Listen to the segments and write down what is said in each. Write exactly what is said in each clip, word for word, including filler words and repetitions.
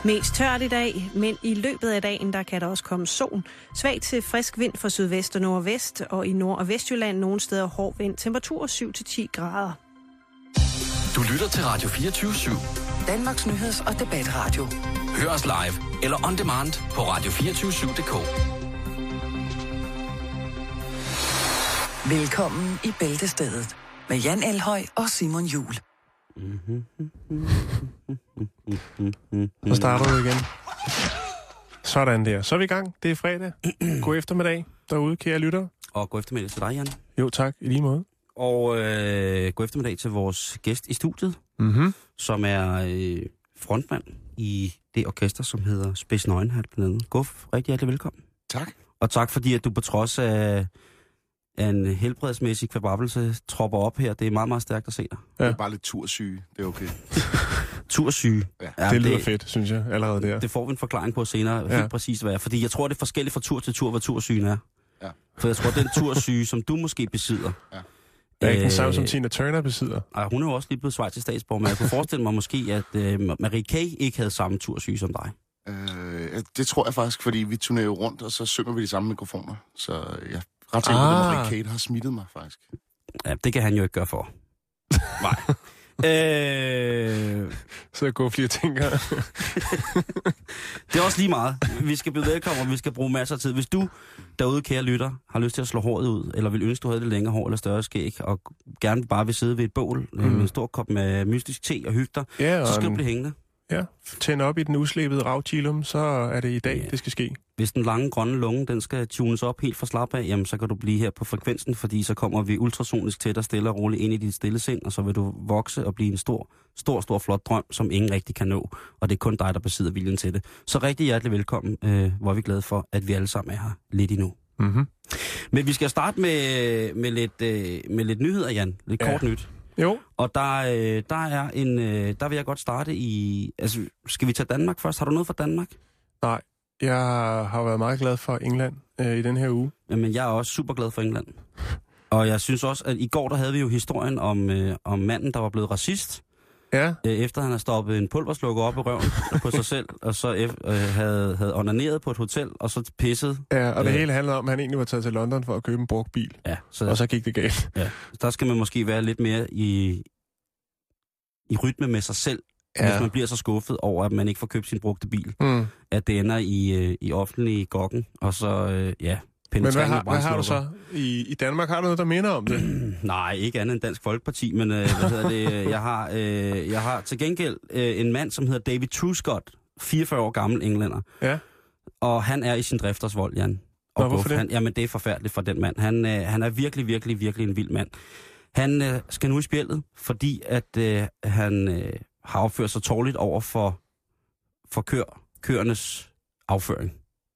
Mest tørt i dag, men i løbet af dagen, der kan der også komme sol. Svag til frisk vind fra sydvest og nordvest, og i Nord- og Vestjylland nogle steder hård vind. Temperatur syv til ti grader. Du lytter til Radio fireogtyve syv. Danmarks nyheds- og debatradio. Hør os live eller on demand på radio to fire syv punktum d k. Velkommen i Bæltestedet med Jan Elhøj og Simon Juhl. Så starter du igen. Sådan der. Så er vi i gang. Det er fredag. God eftermiddag derude, kære lyttere. Og god eftermiddag til dig, Jan. Jo, tak. I lige måde. Og øh, god eftermiddag til vores gæst i studiet, Mm-hmm. som er øh, frontmand i det orkester, som hedder Spids Nøgenhat blandt andet. Guf, rigtig hjertelig velkommen. Tak. Og tak fordi, at du på trods af, af en helbredsmæssig kvababbelse tropper op her. Det er meget, meget stærkt at se dig. Ja. Det er bare lidt tursyge. Det er okay. Tursyge. Ja. Ja, Det lyder det, fedt, synes jeg, allerede der. Det får vi en forklaring på senere, Ja. helt præcis hvad er. Fordi jeg tror, det er forskelligt fra tur til tur, hvad tursygen er. Ja. For jeg tror, den tursyge, som du måske besidder... Ja. Det er ikke den samme, øh, som Tina Turner besidder. Ej, hun er jo også lige blevet schweizisk statsborger, men jeg kunne forestille mig måske, at øh, Marie K. ikke havde samme tursyge som dig. Øh, det tror jeg faktisk, fordi vi turnerer jo rundt, og så synger vi de samme mikrofoner. Så jeg er ret sikker på, Ah. at Marie Kate har smittet mig, faktisk. Ja, det kan han jo ikke gøre for. Nej. øh, Så jeg går flere ting her. det er også lige meget. Vi skal byde velkommen, og vi skal bruge masser af tid. Hvis du derude, kære lytter, har lyst til at slå håret ud, eller vil ønske, du havde lidt længere hår eller større skæg, og gerne bare vil sidde ved et bål mm. med en stor kop med mystisk te og hygge dig, Ja, og så skal du en- blive hængende. Ja, tænde op i den uslebede ravchilum, så er det i dag, Ja. det skal ske. Hvis den lange grønne lunge, den skal tunes op helt fra slap af, jamen så kan du blive her på frekvensen, fordi så kommer vi ultrasonisk tæt og stille og roligt ind i dit stille sind, og så vil du vokse og blive en stor, stor, stor flot drøm, som ingen rigtig kan nå, og det er kun dig, der besidder viljen til det. Så rigtig hjertelig velkommen, øh, hvor er vi glade for, at vi alle sammen er her lidt endnu. Mm-hmm. Men vi skal starte med, med, lidt, øh, med lidt nyheder, Jan. Lidt Ja. kort nyt. Jo, Og der, øh, der er en, øh, der vil jeg godt starte i, altså skal vi tage Danmark først? Har du noget fra Danmark? nej. Jeg har været meget glad for England øh, i den her uge. Jamen, jeg er også super glad for England. Og jeg synes også, at i går der havde vi jo historien om, øh, om manden, der var blevet racist, Ja, øh, efter han har stoppet en pulverslukker op i røven på sig selv, og så øh, havde, havde onaneret på et hotel, og så pisset. ja og det Øh. hele handler om, at han egentlig var taget til London for at købe en brugt bil. Ja, så, Og så gik det galt. ja, der skal man måske være lidt mere i, i rytme med sig selv, ja. Hvis man bliver så skuffet over, at man ikke får købt sin brugte bil, Mm. at det ender i, øh, i offentlig gokken, og så, øh, ja, Men hvad penetrering har, med hvad har du brandslukker. så? I, I Danmark har du noget, der minder om det? Nej, ikke andet end Dansk Folkeparti, men øh, hvad hedder det? Jeg har, øh, jeg har til gengæld øh, en mand, som hedder David Truscott, fireogfyrre år gammel englænder. Ja. Og han er i sin drifters vold, Jan. Og Nå, hvorfor Guf, det? Han, jamen, det er forfærdeligt for den mand. Han, øh, han er virkelig, virkelig, virkelig en vild mand. Han øh, skal nu i spjældet, fordi at øh, han øh, har opført sig tårligt over for, for kør, køernes afføring.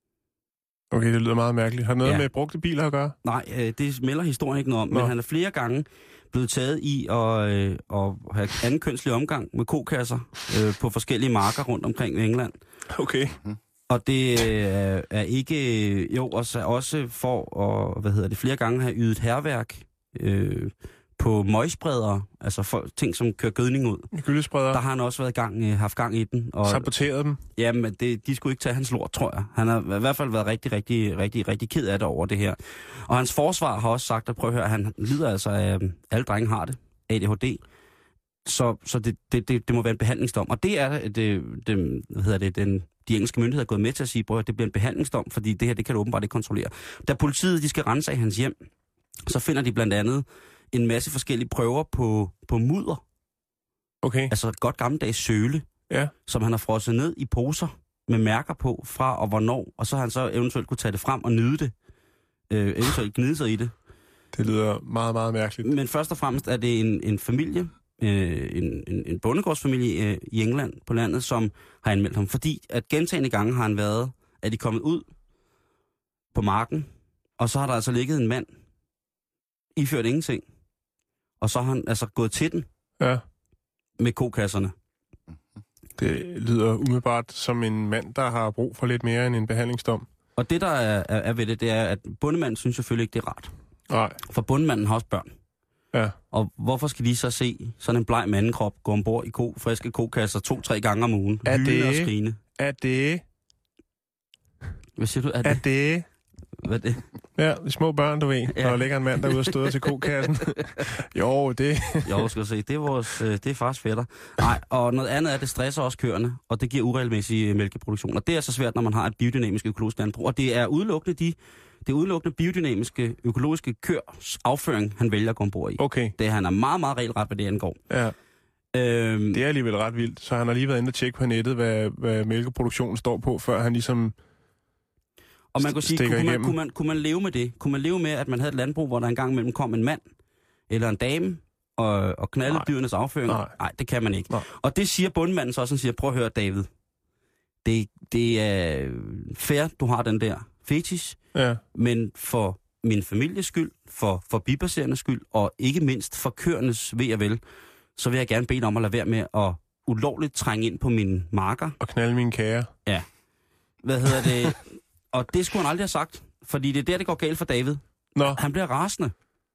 Okay, det lyder meget mærkeligt. Har det noget Ja. med brugte biler at gøre? Nej, øh, det melder historien ikke noget om, Nå. men han er flere gange blevet taget i at, øh, at have anden kønslig omgang med kokasser øh, på forskellige marker rundt omkring i England. Okay. Og det øh, er ikke, øh, jo, også, også for at, hvad hedder det, flere gange have ydet hærværk øh, på møgspredere, altså for, ting, som kører gødning ud. Gyldespreder. Der har han også været gang, øh, haft gang i den. Og, Saboteret dem. jamen, det, de skulle ikke tage hans lort, tror jeg. Han har i hvert fald været rigtig, rigtig, rigtig, rigtig ked af det over det her. Og hans forsvar har også sagt, at prøv at høre, han lider altså af, alle drenge har det, A D H D. Så, så det, det, det, det må være en behandlingsdom. Og det er det, det hvad hedder det, den, de engelske myndigheder er gået med til at sige, prøv at det bliver en behandlingsdom, fordi det her, det kan du åbenbart ikke kontrollere. Da politiet, de skal rense af hans hjem, så finder de blandt andet en masse forskellige prøver på, på mudder. Okay. Altså et godt gammeldags søle, Ja. som han har frosset ned i poser med mærker på fra og hvornår, og så har han så eventuelt kunne tage det frem og nyde det. Øh, eventuelt gnide sig i det. Det lyder meget, meget mærkeligt. Men først og fremmest er det en, en familie, øh, en, en, en bondegårdsfamilie øh, i England på landet, som har anmeldt ham, fordi at gentagne gange har han været, at de kommet ud på marken, og så har der altså ligget en mand, iført ingenting, og så har han altså gået til den Ja. med kokasserne. Det lyder umiddelbart som en mand, der har brug for lidt mere end en behandlingsdom. Og det, der er, er, er ved det, det er, at bondemanden synes selvfølgelig ikke, det er rart. Nej. For bondemanden har også børn. Ja. Og hvorfor skal de så se sådan en bleg mandekrop gå ombord i ko, friske kokasser to-tre gange om ugen? Er hylende det- og skrigende? Er det... Hvad siger du? Er Er det? det... Hvad er det? Ja, de små børn, du ved. Ja. Ja. Der ligger en mand derude og støder til kokassen. jo, det... Jo, skal se. Det er, vores, det er fars fætter. Nej, og noget andet er, at det stresser også køerne, og det giver uregelmæssig mælkeproduktion. Og det er så svært, når man har et biodynamisk økologisk landbrug. Og det er udelukkende de... Det er udelukkende biodynamiske, økologiske kørs afføring, han vælger at gå ombord i. Okay. Det han er meget, meget regelret, hvad det angår. Ja. Øhm, Det er alligevel ret vildt. Så han har lige været inde og tjekke på nettet, hvad, hvad mælkeproduktionen står på, før han ligesom... og man kunne sige, stikker kunne man, igennem. kunne, man, kunne man leve med det? Kunne man leve med, at man havde et landbrug, hvor der engang imellem kom en mand eller en dame og, og knaldede Nej. dyrenes afføring? Nej. Nej, det kan man ikke. Nej. Og det siger bundmanden så også, han siger, prøv at høre, David. Det, det er fair, du har den der fetish, Ja. men for min families skyld, for forbipasserende skyld, og ikke mindst for køernes ved og vel, så vil jeg gerne bede dig om at lade være med at ulovligt trænge ind på mine marker. Og knalde mine kager. Ja. Hvad hedder det? Og det skulle han aldrig have sagt, fordi det er der, det går galt for David. Nå, Han bliver rasende.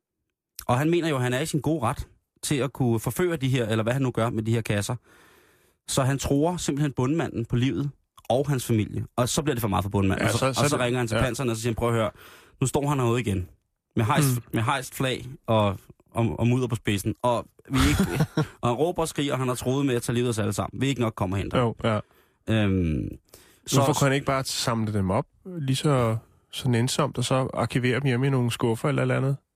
Og han mener jo, at han er i sin gode ret til at kunne forføre de her, eller hvad han nu gør med de her kasser. Så han tror simpelthen bundmanden på livet og hans familie. Og så bliver det for meget for bundmanden. Ja, og, så, så- så og så det- ringer han til ja. panseren, og så siger han, prøv at høre, nu står han herude igen. Med hejst, mm. med hejst flag og, og, og mudder på spidsen. Og, vi ikke, og han råber og skriger, og han har troet med at tage livet af os alle sammen. Vi ikke nok kommer hen der. jo, ja. Øhm, Så, Hvorfor kunne han ikke bare samle dem op lige så, så nænsomt, og så arkivere dem hjemme i nogle skuffer eller eller andet?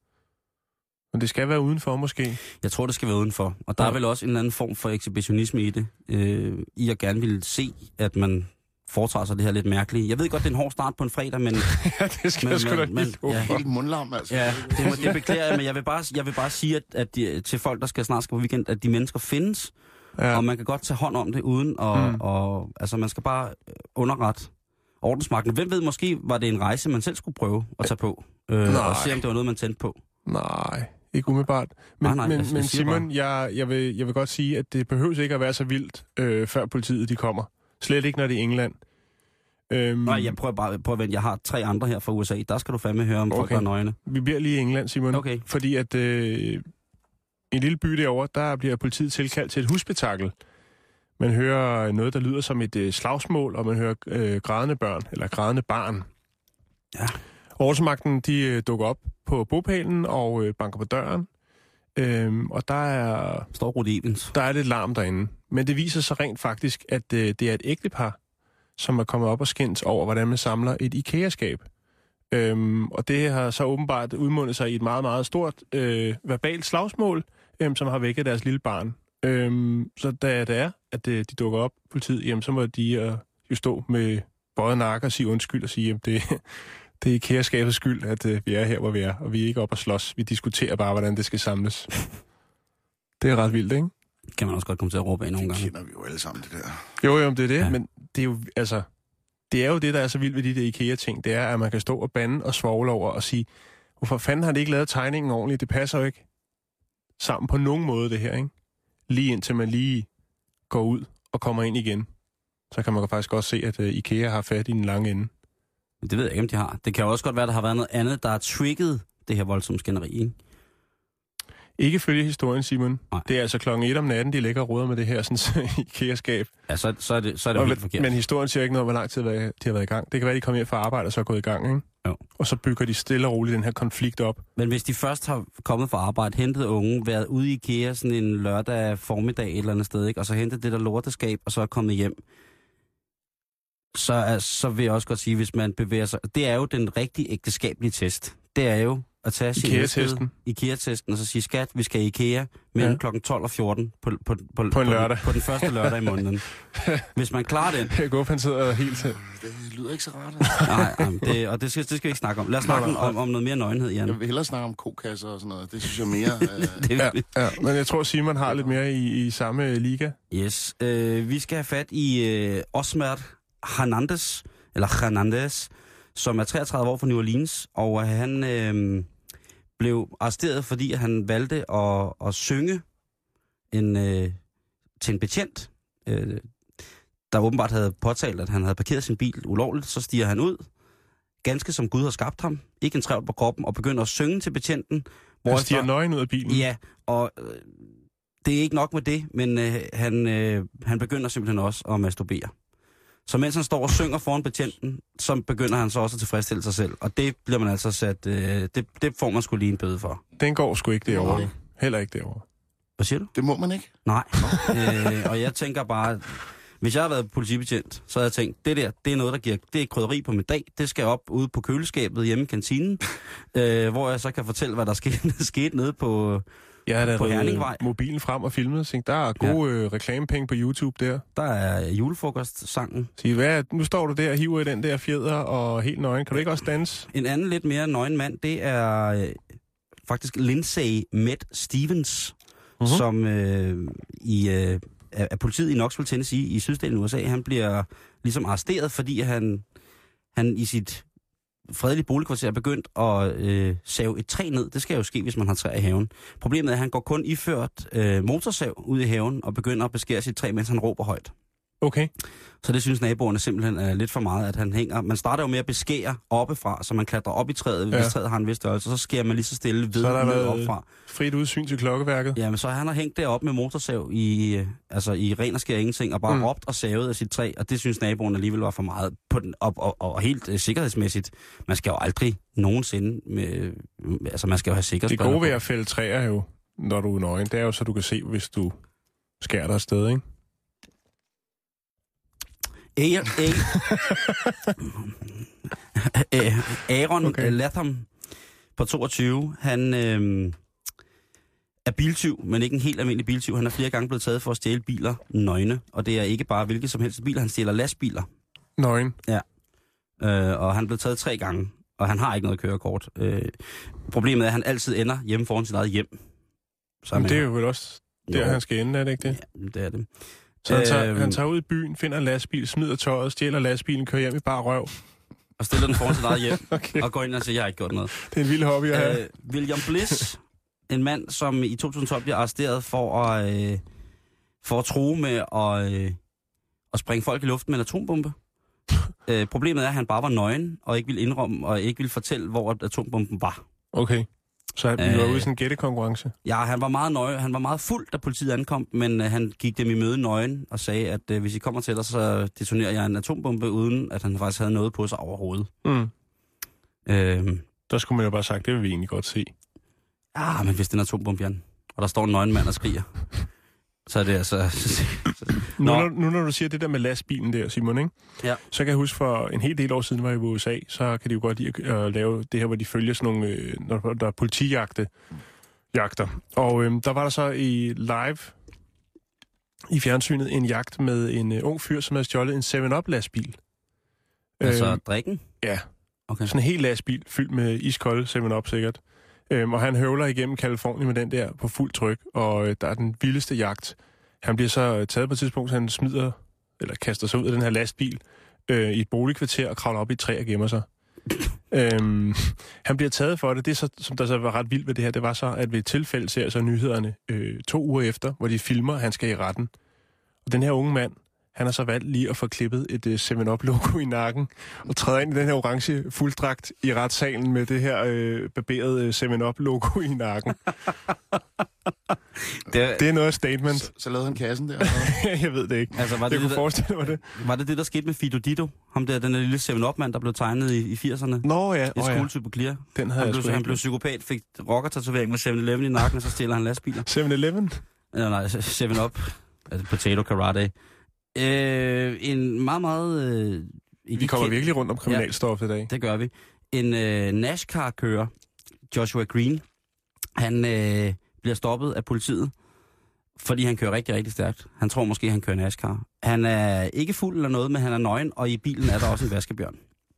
Men det skal være udenfor måske. Jeg tror, det skal være udenfor. Og der Ja. er vel også en eller anden form for ekshibitionisme i det. Øh, I at gerne vil se, at man foretager sig det her lidt mærkelige. Jeg ved godt, det er en hård start på en fredag, men... ja, det skal Men- jeg sgu da men- lige men- love ja. for. Helt mundlam, altså. Ja, det, må, det beklager jeg, men jeg vil bare, jeg vil bare sige, at, at de, til folk, der skal snart skal på weekend, at de mennesker findes, ja. Ja. Og man kan godt tage hånd om det uden at... Mm. Og, altså, man skal bare underrette ordensmagten. Hvem ved, måske var det en rejse, man selv skulle prøve at tage på, øh, Nej. og se, om det var noget, man tændte på. Nej, ikke umiddelbart. Men, Nej, nej, men, jeg- jeg men siger Simon, jeg, jeg, vil, jeg vil godt sige, at det behøves ikke at være så vildt, øh, før politiet de kommer. Slet ikke, når det er England. Øhm, Nej, jeg prøver bare på at vente. Jeg har tre andre her fra U S A. Der skal du fandme høre om okay. folk, Okay. der er nøgne. Vi bliver lige i England, Simon. Okay. Fordi at øh, en lille by derovre, der bliver politiet tilkaldt til et husspektakel. Man hører noget, der lyder som et øh, slagsmål, og man hører øh, grædende børn, eller grædende barn. Ja. Ordensmagten, de øh, dukker op på bopælen og øh, banker på døren. Øhm, og der er, Står Rudi Evens. der er lidt larm derinde. Men det viser sig rent faktisk, at øh, det er et ægtepar, som er kommet op og skændes over, hvordan man samler et IKEA-skab. Øhm, og det har så åbenbart udmundet sig i et meget, meget stort øh, verbalt slagsmål, øhm, som har vækket deres lille barn. Øhm, så da det er, at øh, de dukker op politiet, jamen, så må de øh, jo stå med bøjet nakke og sige undskyld og sige, at det, det er IKEA-skabets skyld, at øh, vi er her, hvor vi er, og vi er ikke op og slås. Vi diskuterer bare, hvordan det skal samles. Det er ret vildt, ikke? Kan man også godt komme til at råbe af nogle Det gange. kender vi jo alle sammen, det der. Jo, jo, det er det, Ja. ja. Men det er jo, altså, det er jo det, der er så vildt ved de der IKEA-ting, det er, at man kan stå og bande og svogle over og sige, hvorfor fanden har de ikke lavet tegningen ordentligt? Det passer jo ikke sammen på nogen måde, det her, ikke? Lige indtil man lige går ud og kommer ind igen. Så kan man faktisk også se, at uh, IKEA har fat i den lange ende. Det ved jeg ikke, om de har. Det kan jo også godt være, at der har været noget andet, der har trigget det her voldsomme skænderi, ikke? Ikke følge historien, Simon. Nej. Det er altså klokken et om natten, de ligger og roder med det her sådan, IKEA-skab. Ja, så, så er det, så er det Og, jo helt forkert. men historien siger ikke noget om, hvor lang tid de har været i gang. Det kan være, de kommer hjem fra arbejde og så er gået i gang, ikke? Jo. Og så bygger de stille og roligt den her konflikt op. Men hvis de først har kommet fra arbejde, hentet unge, været ude i IKEA sådan en lørdag formiddag et eller andet sted, ikke? Og så hentet det der lorteskab, og så er kommet hjem, så, er, så vil jeg også godt sige, hvis man bevæger sig... Det er jo den rigtige ægteskabelige test. Det er jo at tage sin IKEA-testen. IKEA-testen, og så sige, skat, vi skal i IKEA mellem Ja. klokken tolv og fjorten på, på, på, På en lørdag. Den, på den første lørdag i måneden. Hvis man klarer den... Jeg går, han sidder helt til. Det lyder ikke så rart. Altså. Nej, nej, det, og det skal, det skal vi ikke snakke om. Lad os snakke Nej, nej. om, om noget mere nøgenhed, Jan. Jeg vil hellere snakke om kokasser og sådan noget. Det synes jeg mere... Øh, Det, Ja, ja, men jeg tror, Simon har lidt mere i, i samme liga. Yes. Øh, vi skal have fat i øh, Osmar Hernandez, eller Hernandez, som er treogtredive år fra New Orleans, og han øh, blev arresteret, fordi han valgte at, at synge en, øh, til en betjent, øh, der åbenbart havde påtalt, at han havde parkeret sin bil ulovligt. Så stiger han ud, ganske som Gud har skabt ham, ikke en trævl på kroppen, og begynder at synge til betjenten. Han stiger nøgen ud af bilen. Ja, og øh, det er ikke nok med det, men øh, han, øh, han begynder simpelthen også at masturbere. Så mens han står og synger foran betjenten, så begynder han så også at tilfredsstille sig selv. Og det bliver man altså sat... Øh, det, det får man sgu lige en bøde for. Den går sgu ikke derovre. Nej. Heller ikke derovre. Hvad siger du? Det må man ikke. Nej. øh, og jeg tænker bare... Hvis jeg havde været politibetjent, så havde jeg tænkt, det der, det er noget, der giver... Det er krydderi på min dag. Det skal op ude på køleskabet hjemme i kantinen, øh, hvor jeg så kan fortælle, hvad der skete, skete nede på... Jeg havde på da Herningvej. mobilen frem og filmet og tænkte, der er gode ja. øh, reklamepenge på YouTube der. Der er julefrokost-sangen. Sige, hvad, nu står du der og hiver i den der fjeder og helt nøgen. Kan du ikke også danse? En anden lidt mere nøgen mand, det er øh, faktisk Lindsay Med Stevens, uh-huh. som øh, i, øh, er politiet i Knoxville, Tennessee i sydstaten U S A. Han bliver ligesom arresteret, fordi han, han i sit fredelige boligkvarter er begyndt at øh, save et træ ned. Det skal jo ske, hvis man har træ i haven. Problemet er, at han går kun iført øh, motorsav ud i haven og begynder at beskære sit træ, mens han råber højt. Okay. Så det synes naboerne simpelthen er lidt for meget, at han hænger. Man starter jo med at beskære oppefra, så man klatrer op i træet, ja. hvis træet har en vis størrelse, så skærer man lige så stille ved ned opfra. Frit udsyn til klokkeværket. Ja, men så han har hængt deroppe med motorsav i, altså i ren og skær ingenting, og bare mm. råbt og savet af sit træ, og det synes naboerne alligevel var for meget. På den, og, og, og helt uh, sikkerhedsmæssigt, man skal jo aldrig nogensinde, med, altså man skal jo have sikkerhedsbriller. Det gode ved at fælde træer jo, når du er nøgen, det er jo så, du kan se, hvis du skærer dig afsted, ikke? Aaron okay. Latham på toogtyve, han øh, er biltyv, men ikke en helt almindelig biltyv. Han er flere gange blevet taget for at stjæle biler nøgne, og det er ikke bare hvilket som helst biler, han stjæler lastbiler. Nøgen? Ja, øh, og han er blevet taget tre gange, og han har ikke noget kørekort. Øh, problemet er, at han altid ender hjemme foran sit eget hjem. Så men det er jo vel også der, jo. Han skal ende, er det ikke det? Ja, det er det. Så han tager, øhm, han tager ud i byen, finder en lastbil, smider tøjet, stjæler lastbilen, kører hjem i bare røv. Og stiller den foran sit eget hjem, okay. og går ind og siger, jeg har ikke gjort noget. Det er en vild hobby at have. Øh, William Bliss, en mand, som i to tusind og tolv bliver arresteret for at, øh, for at true med at, øh, at springe folk i luften med en atombombe. øh, problemet er, at han bare var nøgen, og ikke ville indrømme, og ikke ville fortælle, hvor atombomben var. Okay. Så han øh, var ude i sådan en gættekonkurrence? Ja, han var meget nøje. Han var meget fuld, da politiet ankom, men øh, han gik dem i møde nøgen og sagde, at øh, hvis I kommer til os, så detonerer jeg en atombombe, uden at han faktisk havde noget på sig overhovedet. Mm. Øh, der skulle man jo bare sagt, det vil vi egentlig godt se. Ja, men hvis det er en atombombe, Jan, og der står en nøgen mand og skriger, så er det altså... nu, når, nu når du siger det der med lastbilen der, Simon, ikke? Ja. Så kan jeg huske, for en hel del år siden var jeg i U S A, så kan de jo godt lide at lave det her, hvor de følger sådan nogle, øh, når der er politijagte, jagter. Og øh, der var der så i live i fjernsynet en jagt med en øh, ung fyr, som havde stjålet en seven up lastbil. Altså øh, drikken? Ja. Okay. Sådan en hel lastbil fyldt med iskolde seven up sikkert. Øhm, og han høvler igennem Californien med den der på fuld tryk, og øh, der er den vildeste jagt. Han bliver så taget på et tidspunkt, så han smider, eller kaster sig ud af den her lastbil øh, i et boligkvarter og kravler op i et træ og gemmer sig. øhm, han bliver taget for det. Det, så, som der så var ret vildt ved det her, det var så, at ved et tilfælde ser så nyhederne øh, to uger efter, hvor de filmer, at han skal i retten. Og den her unge mand, han har så valgt lige at få klippet et uh, seven up logo i nakken, og træder ind i den her orange fulddragt i retssalen med det her øh, barberede uh, seven up logo i nakken. det, det er noget statement. Så, så lavede han kassen der? Jeg ved det ikke. Altså, var det jeg det, kunne forestille mig det. Var det det, der skete med Fido Dido? Ham der, den der lille seven up mand der blev tegnet i, i firserne? Nå ja. I oh, Skoletype Clear. Den havde han jeg blev, han blev psykopat, fik rocker-tatovering med seven eleven i nakken, og så stjæler han lastbiler. seven eleven? Ja, nej, seven up. Altså, potato karate. Øh, en meget, meget... Øh, vi kommer kendt, virkelig rundt om kriminalstof ja, i dag. Det gør vi. En øh, NASCAR-kører, Joshua Green, han øh, bliver stoppet af politiet, fordi han kører rigtig, rigtig stærkt. Han tror måske, han kører NASCAR. Han er ikke fuld eller noget, men han er nøgen, og i bilen er der også en vaskebjørn.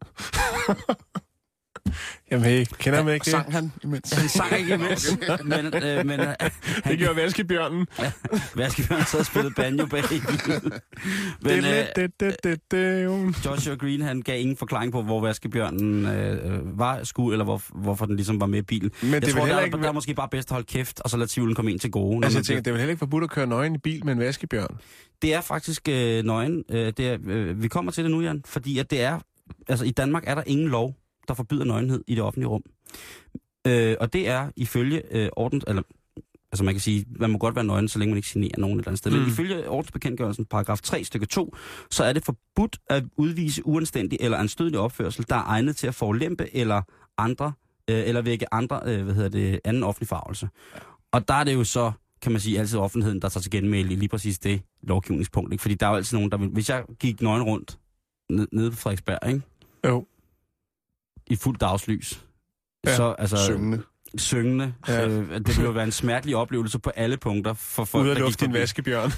Jamen, kender jeg mig ikke det? Sang han imens? Han sang ikke imens, okay. men... Øh, men han, det gjorde vaskebjørnen. Ja, vaskebjørnen sad og spillede banjo bag i bilen. Men øh, Joshua Green, han gav ingen forklaring på, hvor vaskebjørnen øh, var sku, eller hvor, hvorfor den ligesom var med i bilen. Men jeg det tror, der, ikke... der er måske bare bedst at holde kæft, og så lade tvivlen komme ind til gode. Altså, jeg tænker, det er vel heller ikke forbudt at køre nøgen i bil med en vaskebjørn? Det er faktisk øh, nøgen. Øh, det er, øh, vi kommer til det nu, Jan, fordi at det er... Altså, i Danmark er der ingen lov, der forbyder nøgenhed i det offentlige rum. Øh, og det er ifølge øh, orden, eller Altså man kan sige, man må godt være nøgen, så længe man ikke generer nogen et eller andet sted. Mm. Men ifølge ordensbekendtgørelsen, paragraf tre stykke to, så er det forbudt at udvise uanstændig eller anstødelig opførsel, der er egnet til at forulempe eller andre, øh, eller vække andre, øh, hvad hedder det, anden offentlig forargelse. Ja. Og der er det jo så, kan man sige, altid offentligheden, der tager til genmæle i lige præcis det lovgivningspunkt. Ikke? Fordi der er jo altid nogen, der vil... Hvis jeg gik nøgen rundt ned, nede på Frederiksberg, ikke? Jo. I fuld dagslys. Ja, så, altså, syngende. Syngende. Ja. Øh, det ville jo være en smertelig oplevelse på alle punkter for folk, ud af der luft din vaskebjørn.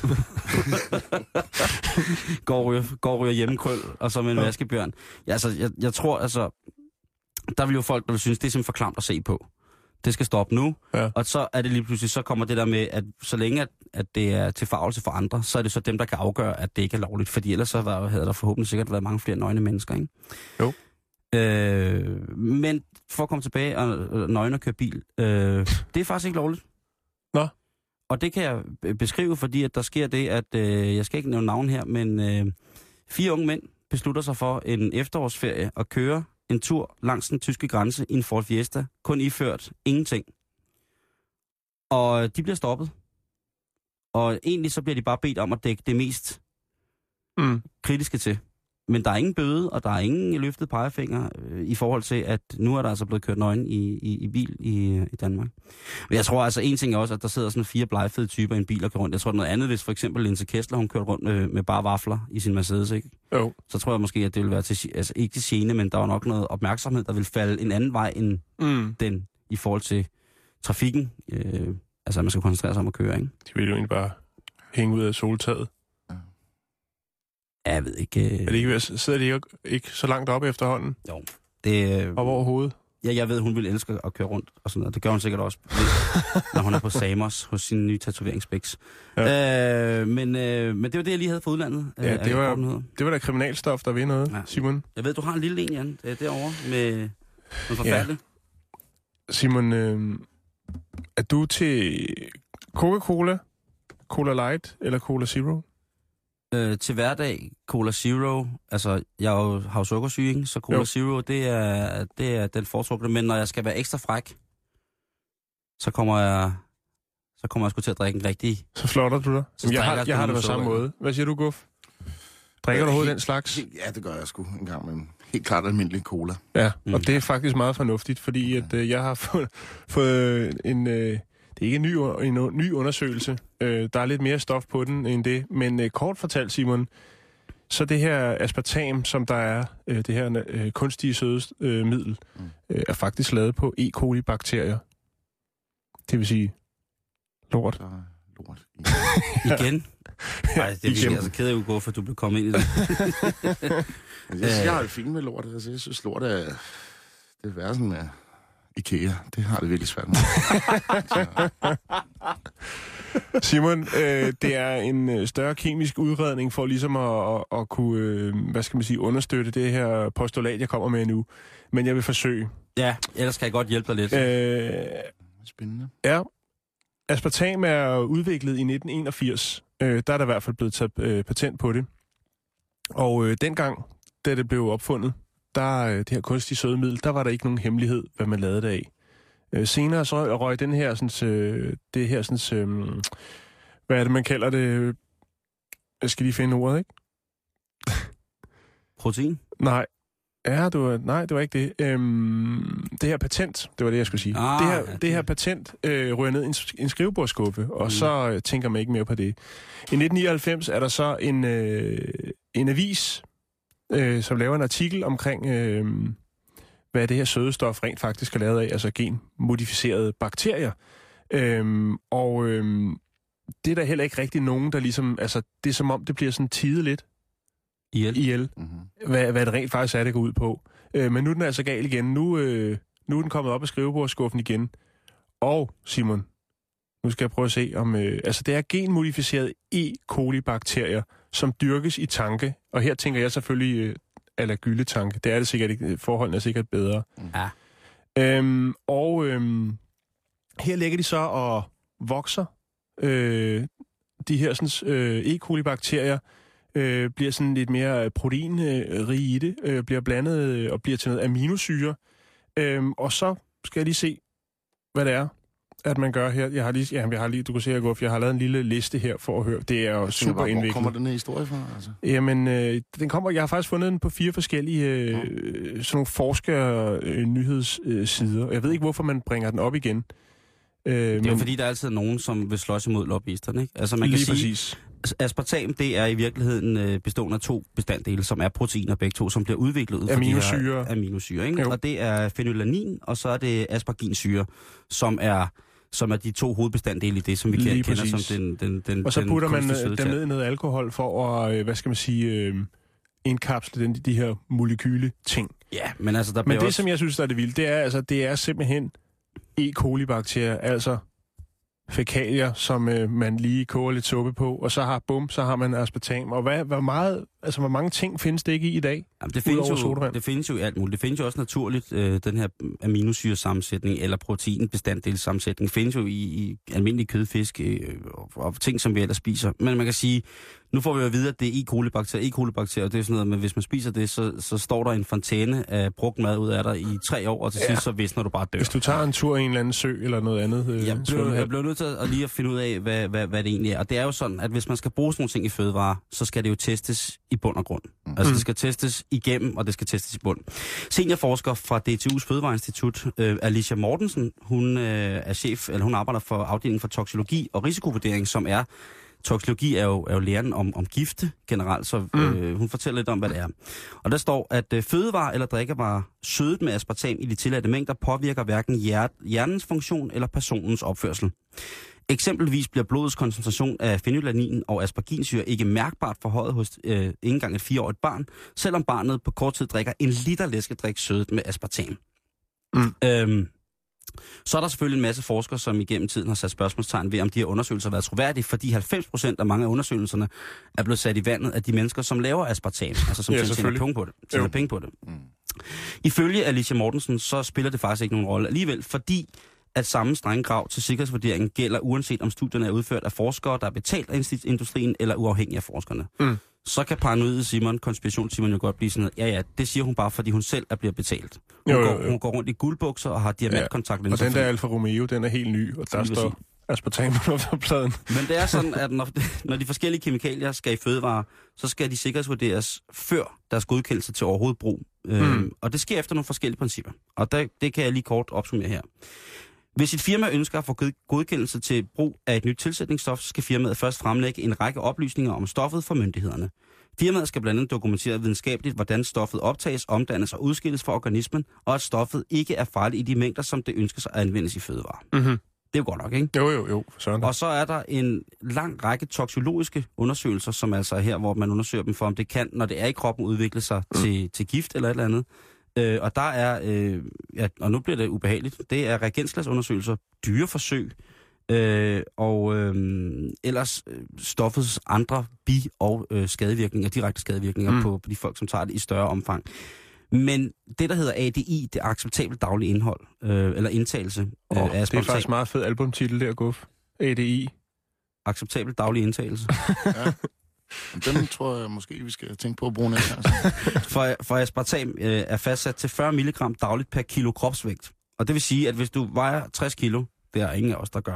går og ryger, går og ryger hjemmekrøl, og så med en ja. vaskebjørn. Ja, altså, jeg, jeg tror, altså... Der vil jo folk, der vil synes, det er simpelthen for klamt at se på. Det skal stoppe nu. Ja. Og så er det lige pludselig, så kommer det der med, at så længe at, at det er til forargelse for andre, så er det så dem, der kan afgøre, at det ikke er lovligt. Fordi ellers så var, havde der forhåbentlig sikkert været mange flere nøgne mennesker, ikke? Jo. Øh, men for at komme tilbage og nøgne og køre bil, øh, det er faktisk ikke lovligt. Nå. Og det kan jeg beskrive, fordi at der sker det, at øh, jeg skal ikke nævne navn her, men øh, fire unge mænd beslutter sig for en efterårsferie at køre en tur langs den tyske grænse i en Ford Fiesta, kun iført ingenting. Og de bliver stoppet. Og egentlig så bliver de bare bedt om at dække det mest mm. kritiske til. Men der er ingen bøde, og der er ingen løftet pegefinger øh, i forhold til, at nu er der altså blevet kørt nøgen i, i, i bil i, i Danmark. Men jeg tror altså, en ting er også, at der sidder sådan fire blegfede typer i en bil og kører rundt. Jeg tror noget andet, hvis for eksempel Linse Kessler, hun kørte rundt med, med bare vafler i sin Mercedes, ikke? Jo. Så tror jeg måske, at det ville være til, altså ikke til gene, men der var nok noget opmærksomhed, der vil falde en anden vej end mm. den i forhold til trafikken. Øh, altså, man skal koncentrere sig om at køre, ikke? De vil jo egentlig bare hænge ud af soltaget. Jeg ved ikke... Øh... Er det ikke, sidder de ikke, ikke så langt op efterhånden? Jo. Det, øh... Op over hovedet? Ja, jeg ved, hun vil elske at køre rundt og sådan noget. Det gør hun sikkert også, når hun er på Samos hos sin nye tatoveringsbæks. Ja. Øh, men, øh, men det var det, jeg lige havde fra udlandet. Ja, det var, det var da kriminalstof, der ved noget, ja. Simon. Jeg ved, du har en lille en, Jan, derovre med noget forfærdeligt. Ja. Simon, øh, er du til Coca-Cola, Cola Light eller Cola Zero? Øh, til hverdag, Cola Zero, altså jeg jo, har jo sukkersyge, ikke? Så Cola jo. Zero, det er, det er den foretrukne, men når jeg skal være ekstra fræk, så kommer jeg, så kommer jeg sgu til at drikke en rigtig... Så flotter du dig. Jeg, jeg har, jeg har det på samme måde. Hvad siger du, Guf? Drikker øh, du overhovedet den slags? Helt, ja, det gør jeg sgu en gang, men helt klart almindelig cola. Ja, mm. og det er faktisk meget fornuftigt, fordi at, øh, jeg har fået, fået en... Øh, det er ikke en ny, en ny undersøgelse. Øh, der er lidt mere stof på den end det. Men øh, kort fortalt, Simon, så det her aspartam, som der er, øh, det her øh, kunstige sødemiddel, øh, middel, mm. øh, er faktisk lavet på E. coli-bakterier. Det vil sige lort. Lort. Igen? Nej, det er virkelig altså ked af at gå, for du blev kommet ind i det. jeg, jeg har det fint med lort. Altså, jeg synes, lort er... Det er værre sådan med... IKEA, det har det virkelig svært med. Simon, øh, det er en større kemisk udredning for ligesom at, at, at kunne, øh, hvad skal man sige, understøtte det her postulat, jeg kommer med nu. Men jeg vil forsøge. Ja, ellers kan jeg godt hjælpe dig lidt. Øh, Spændende. Ja. Aspartam er udviklet i nitten enogfirs. Øh, der er der i hvert fald blevet taget øh, patent på det. Og øh, dengang, da det blev opfundet, der det her kunstige sødemiddel, der var der ikke nogen hemmelighed, hvad man lavede det af. Øh, senere så røg den her, sådan, øh, det her, sådan, øh, hvad er det, man kalder det? Jeg skal lige finde ordet, ikke? Protein? Nej. Ja, det var, nej, det var ikke det. Øhm, det her patent, det var det, jeg skulle sige. Ah, det, her, ja, det... det her patent øh, ryger ned i en, en skrivebordskuffe, og mm. så øh, tænker man ikke mere på det. I nitten nioghalvfems er der så en, øh, en avis, Øh, som laver en artikel omkring, øh, hvad det her sødestof rent faktisk er lavet af, altså genmodificerede bakterier. Øh, og øh, det er der heller ikke rigtig nogen, der ligesom, altså det er som om, det bliver sådan tidet lidt ihjel, ihjel mm-hmm. hvad, hvad det rent faktisk er, det går ud på. Øh, men nu er den altså gal igen. Nu, øh, nu er den kommet op af skrivebordskuffen igen. Og Simon, nu skal jeg prøve at se om, øh, altså det er genmodificerede E. coli-bakterier, som dyrkes i tanke. Og her tænker jeg selvfølgelig øh, eller gyldetanke. Det er det sikkert ikke. Forholdene er sikkert bedre. Ja. Øhm, og øhm, her ligger de så og vokser. Øh, de her sådan, øh, E. coli-bakterier øh, bliver sådan lidt mere proteinrige i det. Øh, bliver blandet og bliver til noget aminosyre. Øh, og så skal jeg lige se, hvad det er. at man gør her. Jeg har lige, ja, jeg har lige, du kan se, at jeg har lavet en lille liste her for at høre. Det er jo jeg super bare, indviklet. Hvor kommer den her historie fra? Altså? Jamen, øh, den kommer, jeg har faktisk fundet den på fire forskellige øh, sådan nogle forsker-nyhedssider. Øh, jeg ved ikke, hvorfor man bringer den op igen. Øh, det er men, jo fordi, der er altid nogen, som vil slås imod lobbyisterne, ikke? Altså, man kan lige sige, præcis. aspartam, det er i virkeligheden øh, bestående af to bestanddele, som er proteiner begge to, som bliver udviklet ud fra aminosyre. de her aminosyre, ikke? Jo. Og det er phenolanin, og så er det asparginsyre, som er som er de to hovedbestanddele i det, som vi lige kender præcis. som den den den og så putter den man dem ned i noget alkohol for at, øh, hvad skal man sige, øh, indkapsle den, de her molekyle ting. Ja, men altså der Men det, også... som jeg synes, der er det vilde, det er, altså, det er simpelthen E. coli-bakterier, altså fækalier, som øh, man lige koger lidt suppe på, og så har bum, så har man aspartam. Og hvad, hvor, meget, altså, hvor mange ting findes det ikke i i dag? Jamen, det, findes jo, det findes jo i alt muligt. Det findes jo også naturligt, øh, den her aminosyresammensætning eller proteinbestanddelssammensætning findes jo i, i almindelig kødfisk øh, og, og ting, som vi ellers spiser. Men man kan sige, nu får vi jo at vide, at det er E. coli-bakterier. E. coli-bakterier, det er sådan noget, men hvis man spiser det, så, så står der en fontæne af brugt mad ud af dig i tre år, og til sidst ja. så visner du bare dør. Hvis du tager en tur i en eller anden sø eller noget andet. Øh, jeg, blev, jeg blev nødt til at lige at finde ud af, hvad, hvad, hvad det egentlig er. Og det er jo sådan, at hvis man skal bruge sådan nogle ting i fødevarer, så skal det jo testes i bund og grund. Mm. Altså det skal testes igennem, og det skal testes i bund. Seniorforsker fra D T U's Fødevareinstitut, øh, Alicia Mortensen, hun øh, er chef, eller hun arbejder for afdelingen for toksologi og risikovurdering, som er toksologi er jo, er jo læren om, om gifte generelt, så øh, mm. hun fortæller lidt om, hvad det er. Og der står, at øh, fødevarer eller drikkevarer sødet med aspartam i de tilladte mængder påvirker hverken hjert, hjernens funktion eller personens opførsel. Eksempelvis bliver blodets koncentration af phenolanin og asparginsyre ikke mærkbart forhøjet hos øh, ikke engang et fireårigt barn, selvom barnet på kort tid drikker en liter læskedrik sødet med aspartam. Mm. Øhm, Så er der selvfølgelig en masse forskere, som igennem tiden har sat spørgsmålstegn ved, om de her undersøgelser har været troværdige, fordi halvfems procent af mange af undersøgelserne er blevet sat i vandet af de mennesker, som laver aspartam, altså som ja, tjener penge på det. Tjener penge på det. Mm. Ifølge Alicia Mortensen, så spiller det faktisk ikke nogen rolle alligevel, fordi at samme strenge krav til sikkerhedsvurderingen gælder, uanset om studierne er udført af forskere, der er betalt af industrien, eller uafhængige af forskerne. Mm. Så kan paranoide Simon, konspirations-Simon jo godt blive sådan noget, ja ja, det siger hun bare, fordi hun selv er blevet betalt. Hun, jo, jo, jo. Går, hun går rundt i guldbukser og har diamantkontakt. Ja, og den der Alfa Romeo, den er helt ny, og der står aspartam på pladen. Men det er sådan, at når, når de forskellige kemikalier skal i fødevarer, så skal de sikkerhedsvurderes før deres godkendelse til overhovedet brug. Mm. Øhm, og det sker efter nogle forskellige principper. Og der, det kan jeg lige kort opsummere her. Hvis et firma ønsker at få godkendelse til brug af et nyt tilsætningsstof, skal firmaet først fremlægge en række oplysninger om stoffet for myndighederne. Firmaet skal blandt andet dokumentere videnskabeligt, hvordan stoffet optages, omdannes og udskilles fra organismen, og at stoffet ikke er farligt i de mængder, som det ønskes at anvendes i fødevarer. Mm-hmm. Det er jo godt nok, ikke? Jo, jo, jo. Sådan. Og så er der en lang række toksologiske undersøgelser, som altså er her, hvor man undersøger dem for, om det kan, når det er i kroppen, udvikle sig mm. til, til gift eller et eller andet. Øh, og der er, øh, ja, og nu bliver det ubehageligt, det er reagensglasundersøgelser, dyreforsøg, øh, og øh, ellers øh, stoffets andre bi- og øh, skadevirkninger, direkte skadevirkninger mm. på, på de folk, som tager det i større omfang. Men det, der hedder A D I, det er acceptabelt daglig indhold, øh, eller indtagelse oh, øh, af aspartam. Det er faktisk meget fed albumtitel der, Guf. A D I. Acceptabelt daglig indtagelse. Ja. Den tror jeg måske, vi skal tænke på at bruge næste gang. For, for aspartam øh, er fastsat til fyrre milligram dagligt per kilo kropsvægt. Og det vil sige, at hvis du vejer tres kilo, det er ingen af os, der gør,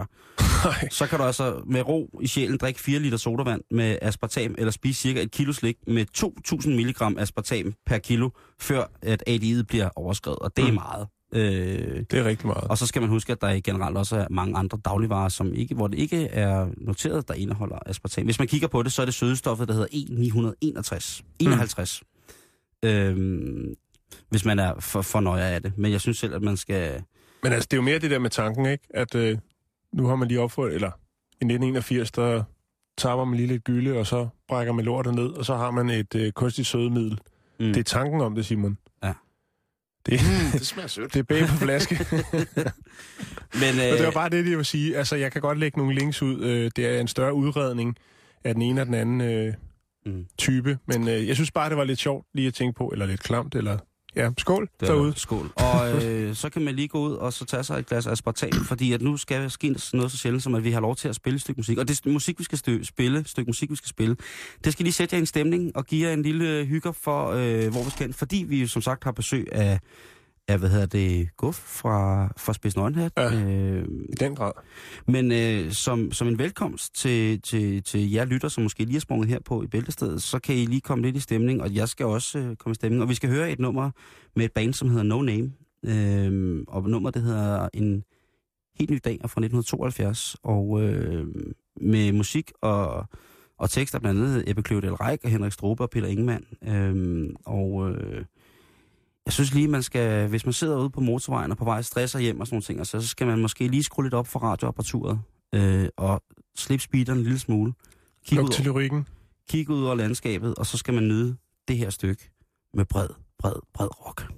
så kan du altså med ro i sjælen drikke fire liter sodavand med aspartam, eller spise cirka et kilo slik med to tusind milligram aspartam per kilo, før at A D I'et bliver overskredet. Og det er mm. meget. Øh, det er rigtig meget. Og så skal man huske, at der generelt også er mange andre dagligvarer, som ikke, hvor det ikke er noteret, der indeholder aspartam. Hvis man kigger på det, så er det sødestoffet, der hedder E ni hundrede enogtres. enoghalvtreds. Mm. Øh, hvis man er for, for nøje af det. Men jeg synes selv, at man skal... Men altså, det er jo mere det der med tanken, ikke? At øh, nu har man lige opfundet, eller i nitten enogfirs, der tager man lige lidt gylde, og så brækker man lortet ned, og så har man et øh, kunstigt sødemiddel. Mm. Det er tanken om det, Simon. Ja. Det, mm, det smager sødt. Det er bag på flaske. Men, øh... og det var bare det, jeg vil sige. Altså, jeg kan godt lægge nogle links ud. Øh, det er en større udredning af den ene og den anden øh, mm. type. Men øh, jeg synes bare, det var lidt sjovt lige at tænke på, eller lidt klamt, eller... Ja, skål derude. Skål. Og øh, så kan man lige gå ud og så tage sig et glas aspartam, fordi at nu skal ske noget så sjældent, som at vi har lov til at spille et stykke musik. Og det musik, vi skal stø- spille, stykke musik, vi skal spille, det skal lige sætte jer i en stemning og give jer en lille hygger for, øh, hvor vi skal hen. Fordi vi jo som sagt har besøg af Ja, hvad hedder det? Guf fra, fra Spids Nøgenhat. Ja, øh, i den grad. Men øh, som, som en velkomst til, til, til jer lytter, som måske lige er sprunget her på i Bæltestedet, så kan I lige komme lidt i stemning, og jeg skal også øh, komme i stemning. Og vi skal høre et nummer med et band, som hedder No Name. Øh, og nummeret, det hedder En helt ny dag fra nitten tooghalvfjerds. Og øh, med musik og, og tekster blandt andet Ebbe Kløvedal Reich og Henrik Strobe og Peter Ingemann. Øh, og... Øh, Jeg synes lige, man skal, hvis man sidder ude på motorvejen og på vej stresser hjem og sådan nogle ting, altså, så skal man måske lige skrue lidt op for radioapparaturet øh, og slippe speederen en lille smule. Kig Luk til lyrikken. Kig ud over landskabet, og så skal man nyde det her stykke med bred, bred, bred rock.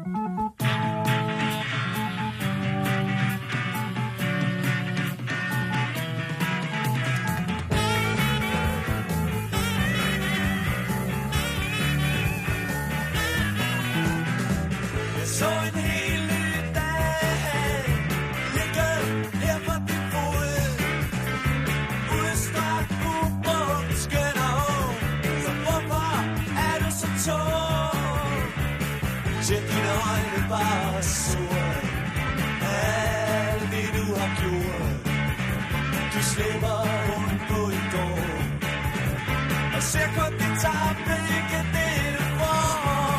Så en helt ny dag ligger her på din fod. Udstrakt ubrugt skønner hun. Så hvorfor er du så tung? Til dine øjne bare sort. Alt det du har gjort. Du slipper rundt på en gård. Og ser kun dit tabte, ikke det du får.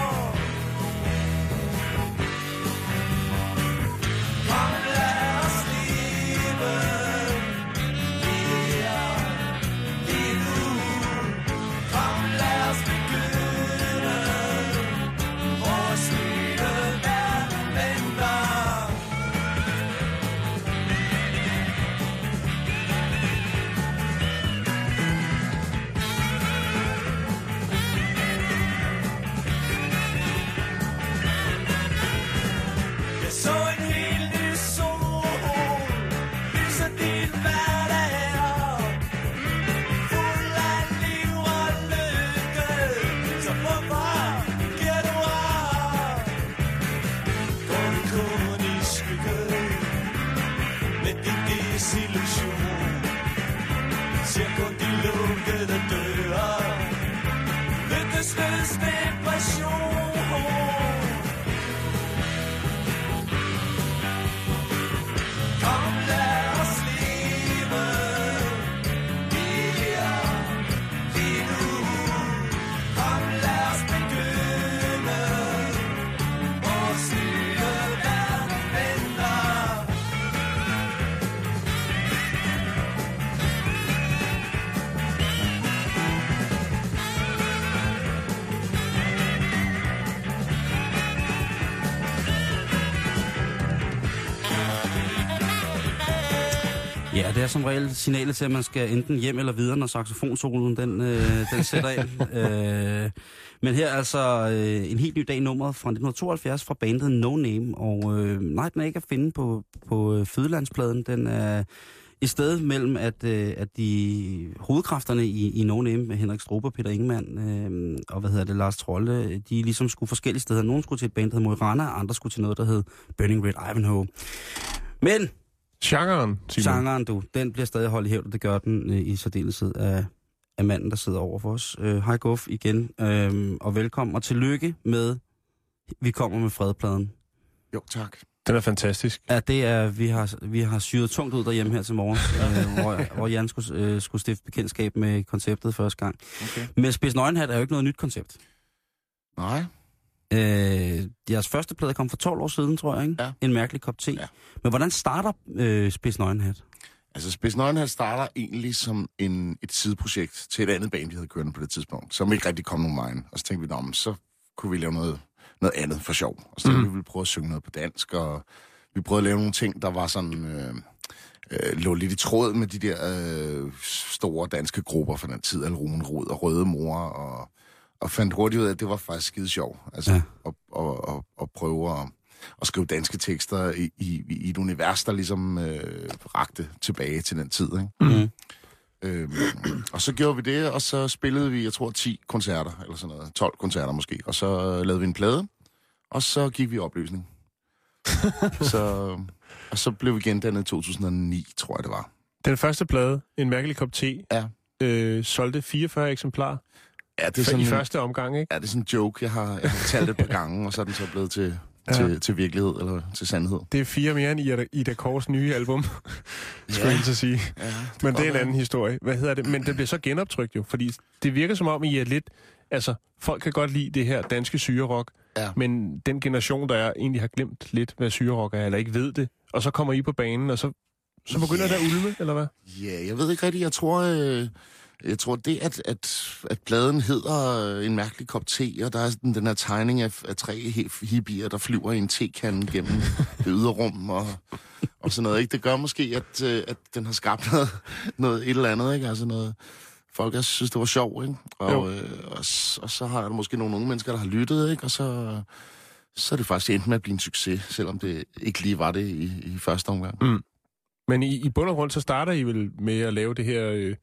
Ja, det er som regel signalet til, at man skal enten hjem eller videre, når saxofonsolen den, øh, den sætter ind. øh, men her er altså øh, en helt ny dag nummeret fra nitten tooghalvfjerds fra bandet No Name. Og øh, nej, den er ikke at finde på, på Fødelandspladen. Den er i stedet mellem, at, øh, at de hovedkræfterne i, i No Name med Henrik Strobe og Peter Ingemann øh, og hvad hedder det, Lars Trolle, de ligesom skulle forskellige steder. Nogle skulle til et band, der hed Moirana, og andre skulle til noget, der hed Burning Red Ivanhoe. Men Genren, Simon. Genren, du, den bliver stadig holdt i hævd, og det gør den øh, i særdeleshed af, af manden, der sidder over for os. Øh, hej Guf igen, øh, og velkommen, og tillykke med, vi kommer med fredpladen. Jo, tak. Den er fantastisk. Ja, det er, vi har, vi har syret tungt ud derhjemme her til morgen, øh, hvor, hvor Jan skulle, øh, skulle stifte bekendtskab med konceptet første gang. Okay. Men Spids Nøgenhat er jo ikke noget nyt koncept. Nej. Øh, jeres første plade kom for tolv år siden, tror jeg, ikke? Ja. En mærkelig kop te. Ja. Men hvordan starter øh, Spids Nøgenhat? Altså, Spids Nøgenhat starter egentlig som en, et sideprojekt til et andet band, vi havde kørende på det tidspunkt, som ikke rigtig kom nogen vejen. Og så tænkte vi, så kunne vi lave noget, noget andet for sjov. Og så tænkte mm. vi, vi ville prøve at synge noget på dansk, og vi prøvede at lave nogle ting, der var sådan... Øh, øh, lå lidt i tråd med de der øh, store danske grupper fra den tid, Alrune Rod og Røde Mor, og, og fandt hurtigt ud af, at det var faktisk skide sjov. Altså, ja. at, at, at, at prøve at, at skrive danske tekster i, i, i et univers, der ligesom øh, rakte tilbage til den tid, ikke? Mm. Øhm, og så gjorde vi det, og så spillede vi, jeg tror, ti koncerter, eller sådan noget, tolv koncerter måske, og så lavede vi en plade, og så gik vi i opløsning. så, og så blev vi gendannet i to tusind og ni, tror jeg det var. Den første plade, En mærkelig kop te, ja. øh, solgte fireogfyrre eksemplarer. Ja, det er sådan, i første omgang, ikke? Ja, det er sådan en joke, jeg har, jeg har fortalt et par gange, og så er den så blevet til Ja. til, til virkelighed, eller til sandhed. Det er fire mere end Ida, Ida Kors nye album, skulle jeg så sige. Ja, det Men det er en være. anden historie. Hvad hedder det? Men det bliver så genoptrykt jo, fordi det virker som om, I er lidt... Altså, folk kan godt lide det her danske syrerock, Ja. men den generation, der er, egentlig har glemt lidt, hvad syrerock er, eller ikke ved det, og så kommer I på banen, og så, så begynder Ja. det at ulme, eller hvad? Ja, jeg ved ikke rigtigt. Jeg tror, øh, jeg tror det, at, at, at pladen hedder En mærkelig kop te, og der er sådan den her tegning af, af tre hi- hippier, der flyver i en tekande gennem det ydre rum, og, og sådan noget. Ikke? Det gør måske, at, øh, at den har skabt noget, noget et eller andet, ikke? Altså noget... Folk jeg synes, det var sjovt, ikke? Og, øh, og, s- og så har der måske nogle unge mennesker, der har lyttet, ikke? Og så, så er det faktisk endt med at blive en succes, selvom det ikke lige var det i, i første omgang. Mm. Men i, i bund og grund, så starter I vel med at lave det her øh,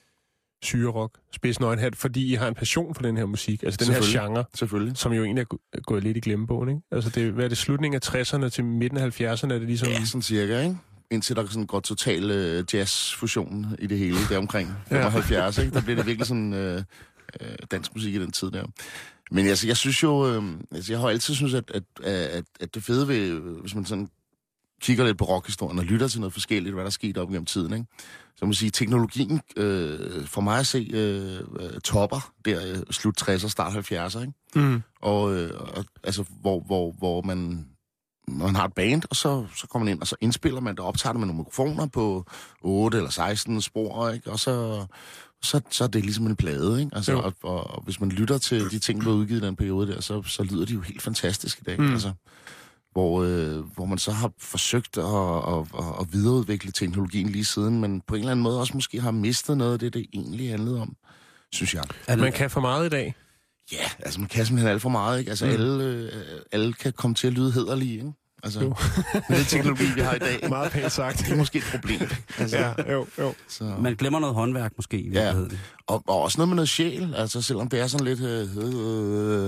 syrerock, spids nøgenhat, fordi I har en passion for den her musik, altså den her Selvfølgelig. genre, Selvfølgelig. som jo egentlig er, gå- er gået lidt i glemmebogen, ikke? Altså, det, hvad er det, slutningen af tresserne til midten af halvfjerdserne, er det ligesom... Ja, sådan cirka, ikke? Indtil der sådan går total øh, jazz-fusion i det hele, der omkring femoghalvfjerds, ikke? Der bliver det virkelig sådan øh, øh, dansk musik i den tid der. Men altså, jeg synes jo, øh, altså, jeg har altid synes at, at, at, at det fede ved, hvis man sådan kigger lidt på rockhistorien og lytter til noget forskelligt, hvad der er sket op gennem tiden, ikke? Så man sige, teknologien øh, for mig at se øh, øh, topper der øh, slut tresserne, start halvfjerdser, ikke? Mm. Og, øh, og altså, hvor, hvor, hvor man, man har et band, og så, så kommer man ind, og så indspiller man det, optager det med nogle mikrofoner på otte eller seksten spor, ikke? Og så, så, så er det ligesom en plade, ikke? Altså, og, og, og hvis man lytter til de ting, der er udgivet i den periode der, så, så lyder de jo helt fantastisk i dag, Mm. altså. Hvor, øh, hvor man så har forsøgt at, at, at, at videreudvikle teknologien lige siden, men på en eller anden måde også måske har mistet noget af det, det egentlig handlede om, synes jeg. Man kan for meget i dag. Ja, altså man kan simpelthen alt for meget, ikke? Altså mm. alle, øh, alle kan komme til at lyde hæderlige, ikke? Altså, Jo. med den teknologi, vi har i dag, Meget pænt sagt. det er måske et problem. Altså, Ja, jo, jo. så. Man glemmer noget håndværk måske i virkeligheden. Og, og også noget med noget sjæl, altså selvom det er sådan lidt øh, øh,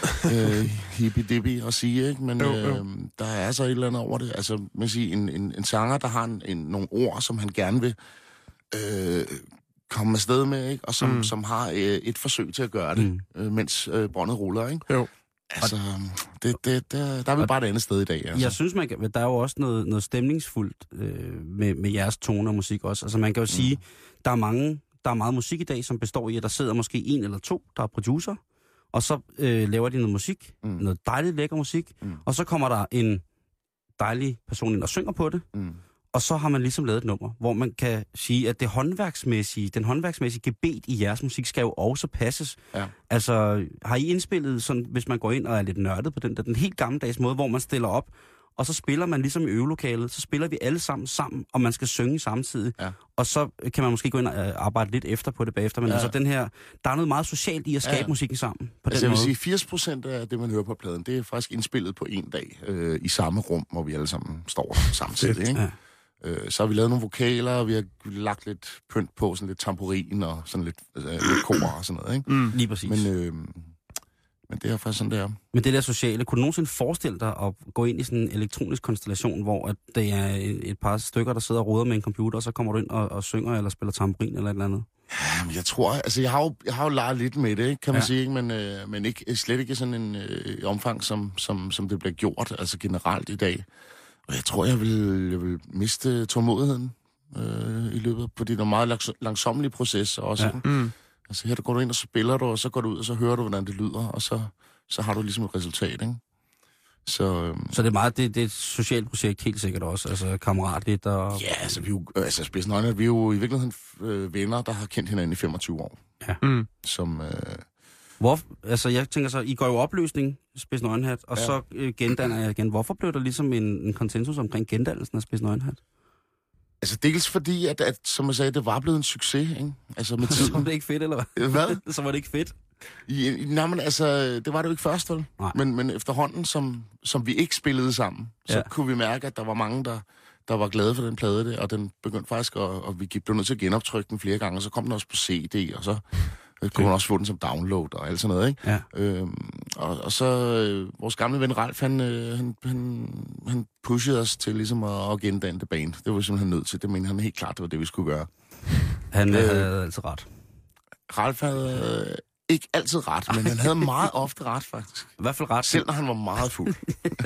øh, hippie-dippie at sige, ikke? Men Jo, jo. øh, der er så et eller andet over det. Altså, man siger, en, en, en sanger, der har en, en, nogle ord, som han gerne vil øh, komme afsted med, ikke? Og som, Mm. mm. som har øh, et forsøg til at gøre det, Mm. øh, mens øh, båndet ruller, ikke? Jo. Altså, det, det, der, der er vi bare et andet sted i dag, altså. Jeg synes, man kan, der er jo også noget, noget stemningsfuldt øh, med, med jeres tone og musik også. Altså man kan jo mm. sige, der er mange, der er meget musik i dag, som består i, at der sidder måske en eller to, der er producer, og så øh, laver de noget musik, mm. Mm. noget dejligt lækker musik, Mm. og så kommer der en dejlig person ind og synger på det, Mm. og så har man ligesom lavet et nummer, hvor man kan sige, at det håndværksmæssige, den håndværksmæssige gebet i jeres musik skal jo også passes. Ja. Altså, har I indspillet sådan, hvis man går ind og er lidt nørdet på den der, den helt gammeldags måde, hvor man stiller op, og så spiller man ligesom i øvelokalet, så spiller vi alle sammen sammen, og man skal synge samtidig. Ja. Og så kan man måske gå ind og øh, arbejde lidt efter på det bagefter, men Ja. altså den her, der er noget meget socialt i at skabe Ja. musikken sammen på Altså den jeg vil måde. sige, firs procent af det, man hører på pladen, det er faktisk indspillet på en dag øh, i samme rum, hvor vi alle sammen står samtidig, ikke? Ja. Øh, så har vi lavet nogle vokaler, og vi har lagt lidt pynt på, sådan lidt tamburin og sådan lidt, øh, lidt kor og sådan noget, ikke? Mm. Lige præcis. Men, Men, øh, men det er faktisk sådan, det er. men det der sociale, kunne du nogensinde forestille dig at gå ind i sådan en elektronisk konstellation, hvor at det er et, et par stykker, der sidder og roder med en computer, og så kommer du ind og, og synger eller spiller tamburin eller et eller andet? Jamen, jeg tror, altså jeg har jo, jeg har jo leget lidt med det, ikke, kan man Ja. sige, ikke? Men, øh, men ikke, slet ikke sådan en øh, omfang, som, som, som det bliver gjort, altså generelt i dag. Og jeg tror, jeg vil, jeg vil miste tålmodigheden øh, i løbet, fordi det er en meget langs, langsomlig proces også. Ja. Ja. Mm. Altså her der går du ind, og så spiller du, og så går du ud, og så hører du, hvordan det lyder, og så, så har du ligesom et resultat, ikke? Så, øhm, Så det er meget, det, det er et socialt projekt helt sikkert også, altså kammeratligt og... ja, altså vi er jo, altså Spidsen og Nøgenhat, vi er jo i virkeligheden øh, venner, der har kendt hinanden i femogtyve år. Mm. Som, øh, Hvor, altså jeg tænker så, I går jo opløsning, Spids Nøgenhat, og ja. Ja. så øh, gendanner jeg igen. Hvorfor blev der ligesom en, en konsensus omkring gendannelsen af Spids Nøgenhat? altså dels fordi, at, at som jeg sagde, det var blevet en succes, ikke? Altså med Så var tiden. det ikke fedt, eller hvad? Hvad? Så var det ikke fedt? I, i, nej, men altså, det var det jo ikke først, vel? Nej. Men, men efterhånden, som, som vi ikke spillede sammen, så Ja. kunne vi mærke, at der var mange, der, der var glade for den plade der, og den begyndte faktisk, at, og vi blev nødt til at genoptrykke den flere gange, og så kom den også på C D, og så øh, kunne man også få den som download og alt sådan noget, ikke? Ja. Øhm, og, og så øh, vores gamle ven Ralf, han, øh, han, han, han pushede os til ligesom at, at gendanne det band. Det var vi simpelthen nødt til. Det mente han helt klart, det var det, vi skulle gøre. Han øh, Øh. havde altid ret. Ralf havde, ikke altid ret, men han havde meget ofte ret, faktisk. I hvert fald ret. Selv når han var meget fuld.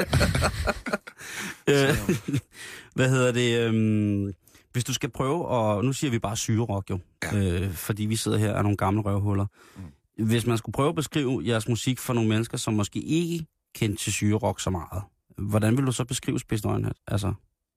øh, hvad hedder det? Øhm, hvis du skal prøve, og nu siger vi bare syrerock jo, ja. øh, fordi vi sidder her af nogle gamle røvhuller. Mm. Hvis man skulle prøve at beskrive jeres musik for nogle mennesker, som måske ikke kendte til syrerock så meget, hvordan vil du så beskrive Spidsnøgenhat? Altså...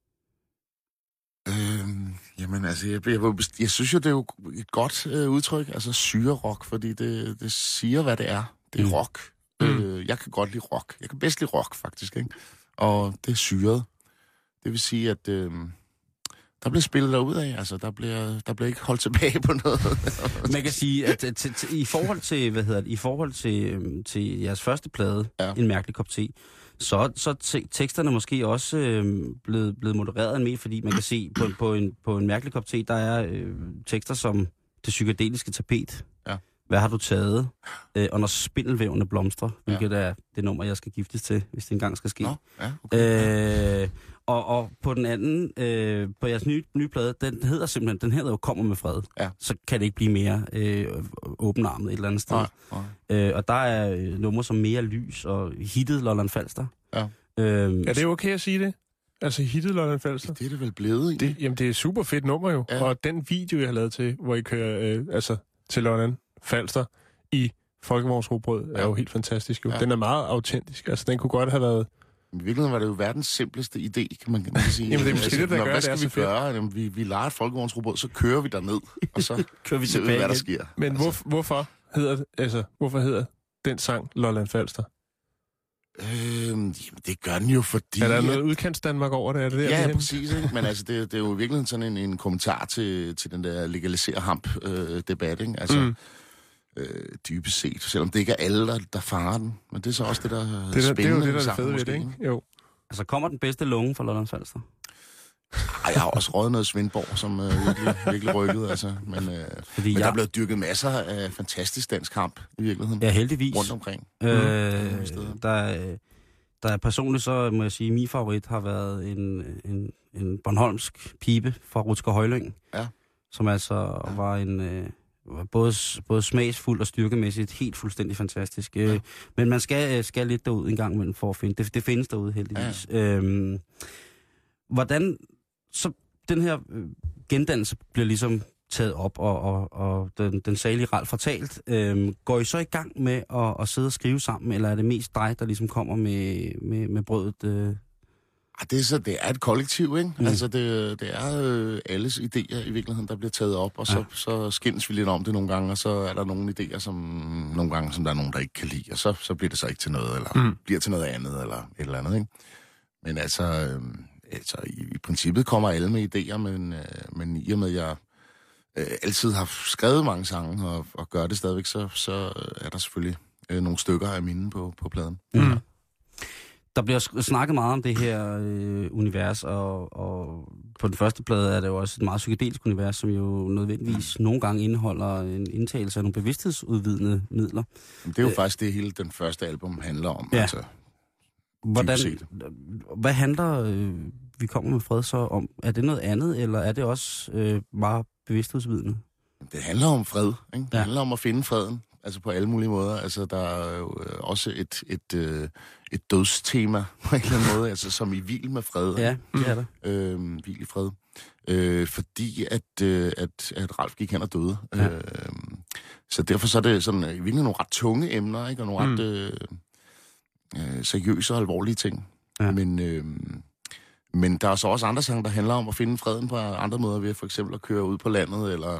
Øhm, jamen altså, jeg, jeg, jeg, jeg synes jo, det er jo et godt øh, udtryk, altså syrerock, fordi det, det siger, hvad det er. Det er mm. rock. Mm. Øh, jeg kan godt lide rock. Jeg kan bedst lide rock, faktisk, ikke? Og det er syret. Det vil sige, at øh, der bliver spillet derud af, altså der bliver, der bliver ikke holdt tilbage på noget. Man kan sige, at t- t- i forhold til, hvad hedder det, i forhold til, øhm, til jeres første plade, ja. En mærkelig kop te, så så te- teksterne måske også øh, blevet, blevet modereret mere, fordi man kan se på, på, en, på en mærkelig kop te, der er øh, tekster som det psykedeliske tapet. Ja. Hvad har du taget? Øh, og når spindelvævene blomstrer, hvilket ja. Er det nummer, jeg skal giftes til, hvis det engang skal ske. Nå, ja, okay. øh, og, og på den anden, øh, på jeres nye, nye plade, den hedder simpelthen, den hedder jo Kommer med fred. Ja. Så kan det ikke blive mere øh, åbenarmet et eller andet sted. Nej, nej. Øh, og der er øh, numre som Mere Lys og hittet Lolland Falster. Ja. Øhm, er det okay at sige det? Altså hittet Lolland Falster? Det er det vel blevet, det, jamen det er et super fedt nummer jo. Ja. Og den video, jeg har lavet til, hvor I kører øh, altså, til Lolland Falster i Folkevognsrugbrød, ja. Er jo helt fantastisk. Jo. Ja. Den er meget autentisk. Altså den kunne godt have været... I virkeligheden var det jo verdens simpleste idé, kan man, kan man sige. Jamen det er måske altså, det, der når, gør hvad det er skal så vi gøre? Jamen, vi, vi leger et folkevognsrobot, så kører vi derned, og så kører vi ser vi, hvad der sker. Men altså. hvor, hvorfor, hedder, altså, hvorfor hedder den sang Lolland Falster? Øhm, det gør den jo, fordi... Er der noget udkants Danmark over det? Er det der, ja, ja, præcis. Ikke? Men altså, det, det er jo virkelig sådan en, en kommentar til, til den der legalisere-hamp-debat, ikke? Altså... Mm. Øh, dybest set, selvom det ikke er alle, der, der farer den. Men det er så også det, der er spændende. Det, det er jo det, der er det fede ved det, ikke? Jo. Altså, kommer den bedste lunge fra Lolland Falster? Ej, jeg har også røget noget Svendborg, som øh, virkelig, virkelig rykkede, altså. Men, øh, men jeg... der er blevet dyrket masser af fantastisk dansk kamp, i virkeligheden. Ja, heldigvis. Rundt omkring. Øh, mm. der, der er personligt, så må jeg sige, min favorit har været en, en, en bornholmsk pibe fra Rutsker Højlyng. Ja. Som altså ja. Var en... Øh, Både, både smagsfuldt og styrkemæssigt helt fuldstændig fantastisk. Ja. Men man skal, skal lidt derud en gang imellem for at finde det. Det findes derude heldigvis. Ja. Øhm, hvordan så den her gendannelse bliver ligesom taget op, og, og, og den, den salige Ralf fortalt. Øhm, går I så i gang med at, at sidde og skrive sammen, eller er det mest dig, der ligesom kommer med, med, med brødet? Øh? Det er, så, det er et kollektiv, ikke? Mm. Altså, det, det er øh, alles idéer i virkeligheden, der bliver taget op, og så, ja. så skændes vi lidt om det nogle gange, og så er der nogle idéer, som nogle gange, som der er nogen, der ikke kan lide, og så, så bliver det så ikke til noget, eller mm. bliver til noget andet, eller et eller andet, ikke? Men altså, øh, altså i, i princippet kommer alle med idéer, men, øh, men i og med, at jeg øh, altid har skrevet mange sange, og, og gør det stadigvæk, så, så er der selvfølgelig øh, nogle stykker af mine på, på pladen. Mm. Der bliver snakket meget om det her øh, univers, og, og på den første plade er det jo også et meget psykedelisk univers, som jo nødvendigvis nogle gange indeholder en indtagelse af nogle bevidsthedsudvidende midler. Det er jo øh, faktisk det, hele den første album handler om. Ja. Altså, Hvordan, hvad handler øh, Vi kommer med fred så om? Er det noget andet, eller er det også øh, meget bevidsthedsudvidende? Det handler om fred, ikke? Det ja. handler om at finde freden. Altså på alle mulige måder. Altså der er jo også et, et, et, et dødstema på en eller anden måde, altså som i hvil med fred. Ja, det er der. Øhm, hvil i fred. Øh, fordi at, øh, at, at Ralf gik hen og døde. Ja. Øh, så derfor så er det sådan virkelig nogle ret tunge emner, ikke? Og nogle mm. ret øh, øh, seriøse og alvorlige ting. Ja. Men, øh, men der er så også andre sange, der handler om at finde freden på andre måder, ved for eksempel at køre ud på landet, eller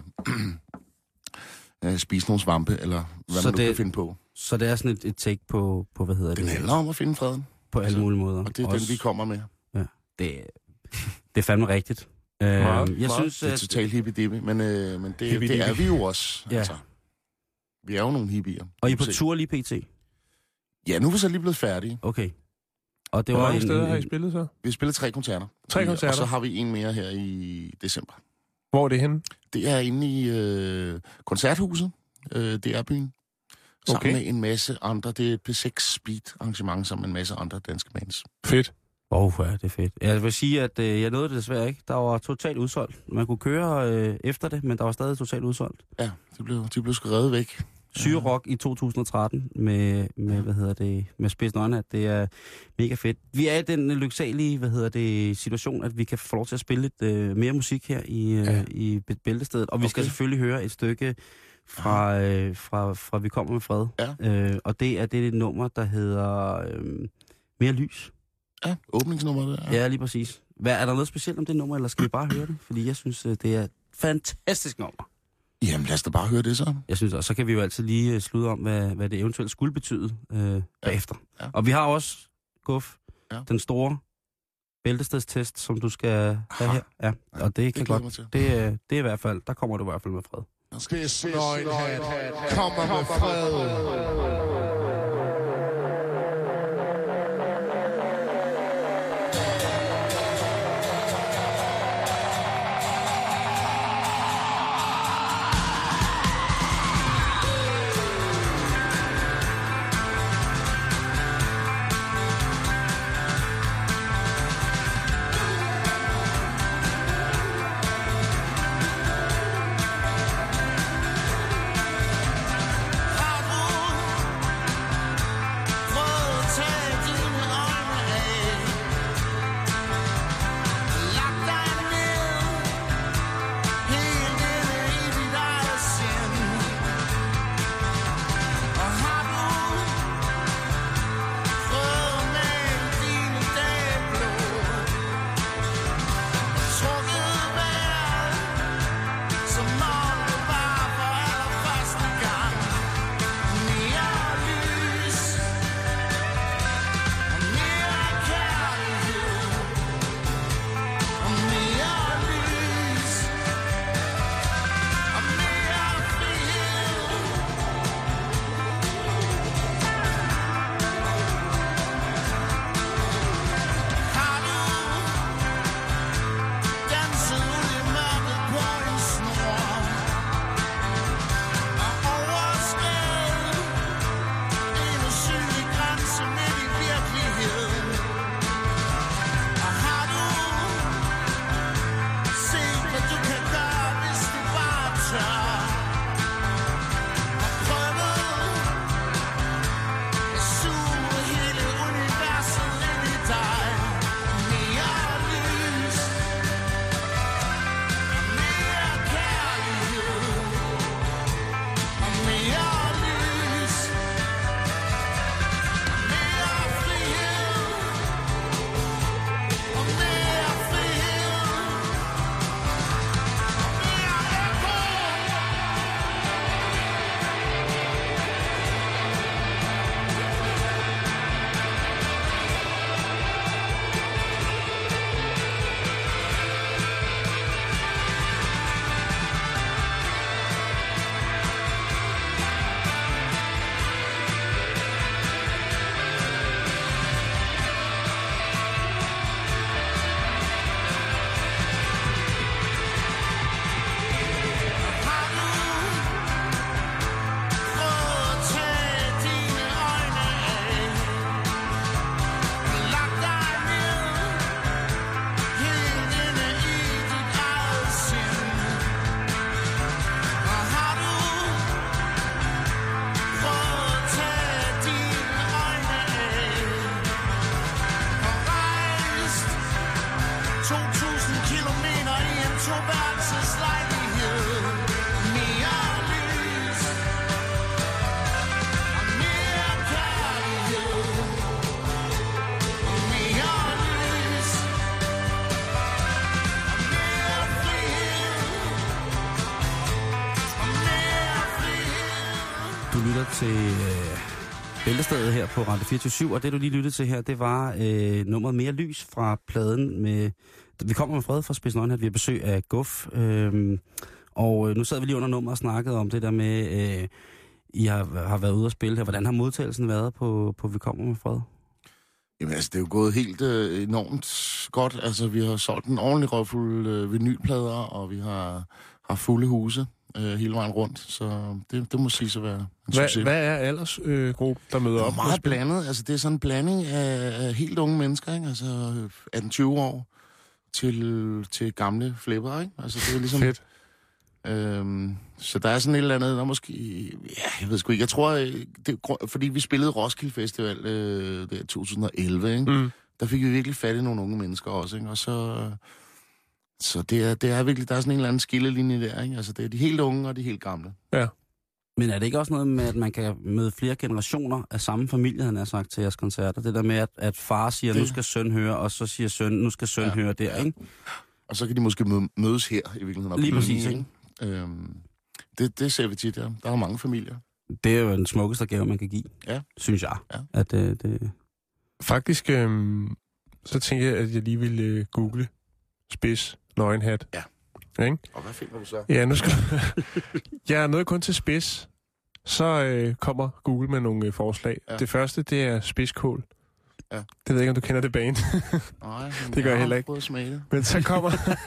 spise nogle svampe, eller hvad så man nu det, kan finde på. Så det er sådan et, et take på, på, hvad hedder den det? Den handler om at finde freden. På alle altså, mulige måder. Og det er også den, vi kommer med. Ja, det, det er fandme rigtigt. Meget, uh, jeg meget. synes, det er totalt hippie-dippie, men, øh, men det, det er vi jo også. Ja. Altså. Vi er jo nogle hippier. Og I er på tur lige pt? Ja, nu er vi så lige blevet færdige. Okay. Og det Hvor var mange en, steder en, har I spillet så? Vi har spillet tre koncerter. Tre koncerter? Og så har vi en mere her i december. Hvor er det henne? Det er inde i øh, Koncerthuset. Øh, det er byen. Sammen okay. med en masse andre. Det er et P seks Speed arrangement sammen med en masse andre danske bands. Fedt. Åh, oh, ja, det er fedt. Jeg vil sige, at øh, jeg nåede det desværre ikke. Der var totalt udsolgt. Man kunne køre øh, efter det, men der var stadig totalt udsolgt. Ja, de blev, de blev sgu revet væk. Syrerock i to tusind og tretten med, med hvad hedder det, med Spids Nøgenhat. Det er mega fedt. Vi er i den lyksalige, hvad hedder det, situation, at vi kan få lov til at spille lidt øh, mere musik her i, øh, ja. i Bæltestedet. Og vi okay. skal selvfølgelig høre et stykke fra, øh, fra, fra Vi kommer med fred. Ja. Øh, og det er det nummer, der hedder øh, Mere lys. Ja, åbningsnummeret. Ja. ja, lige præcis. Hvad, er der noget specielt om det nummer, eller skal vi bare høre det? Fordi jeg synes, det er et fantastisk nummer. Jamen, lad os da bare høre det så. Jeg synes også, så kan vi jo altid lige slutte om, hvad, hvad det eventuelt skulle betyde øh, ja. bagefter. Ja. Og vi har også, Guf, ja. den store bæltestedstest, som du skal have her. Ja, og det, det kan godt. Det, det er i hvert fald, der kommer du i hvert fald med fred. Spids Nøgenhat kommer med fred. til øh, Bæltestedet her på Radio fireogtyve syv, og det du lige lyttede til her, det var øh, nummeret Mere lys fra pladen med... Vi kommer med fred fra Spids Nøgenhat, vi har besøg af Guf, øh, og nu sad vi lige under nummer og snakkede om det der med, øh, I har, har været ude og spille her. Hvordan har modtagelsen været på, på Vi kommer med fred? Jamen altså, det er jo gået helt øh, enormt godt. Altså, vi har solgt en ordentlig røvfuld øh, vinylplader, og vi har har fulde huse øh, hele vejen rundt, så det, det må sige så være en hvad, succes. Hvad er aldersgruppe, øh, der møder op? Det er meget blandet. Altså, det er sådan en blanding af, af helt unge mennesker, ikke? Altså atten tyve år til, til gamle flipper, ikke? Altså, det er ligesom... Fedt. Øhm, så der er sådan et eller andet, der måske... Ja, jeg ved sgu ikke. Jeg tror, øh, det, fordi vi spillede Roskilde Festival øh, der to tusind og elleve, ikke? Mm. Der fik vi virkelig fat i nogle unge mennesker også, ikke? Og så... Så det er, det er virkelig... Der er sådan en eller anden skillelinje der, ikke? Altså, det er de helt unge og de helt gamle. Ja. Men er det ikke også noget med, at man kan møde flere generationer af samme familie, han har sagt til jeres koncerter? Det der med, at, at far siger, det... nu skal søn høre, og så siger søn, nu skal søn ja, høre der, ja. ikke? Og så kan de måske mødes her i virkeligheden. Lige præcis, ikke? Øhm, det, det ser vi tit, ja. Der er mange familier. Det er jo den smukkeste gave, man kan give, ja. synes jeg. Ja. At, øh, det... Faktisk, øh, så tænker jeg, at jeg lige vil øh, google spids nøgenhat. Ja. Ikke? Og hvad finder du så? Ja, nu skal jeg er nået kun til spids. Så øh, kommer Google med nogle øh, forslag. Ja. Det første, det er spidskål. Ja. Det ved jeg ikke, om du kender det bane. Nej, det gør jeg heller ikke. Men så kommer,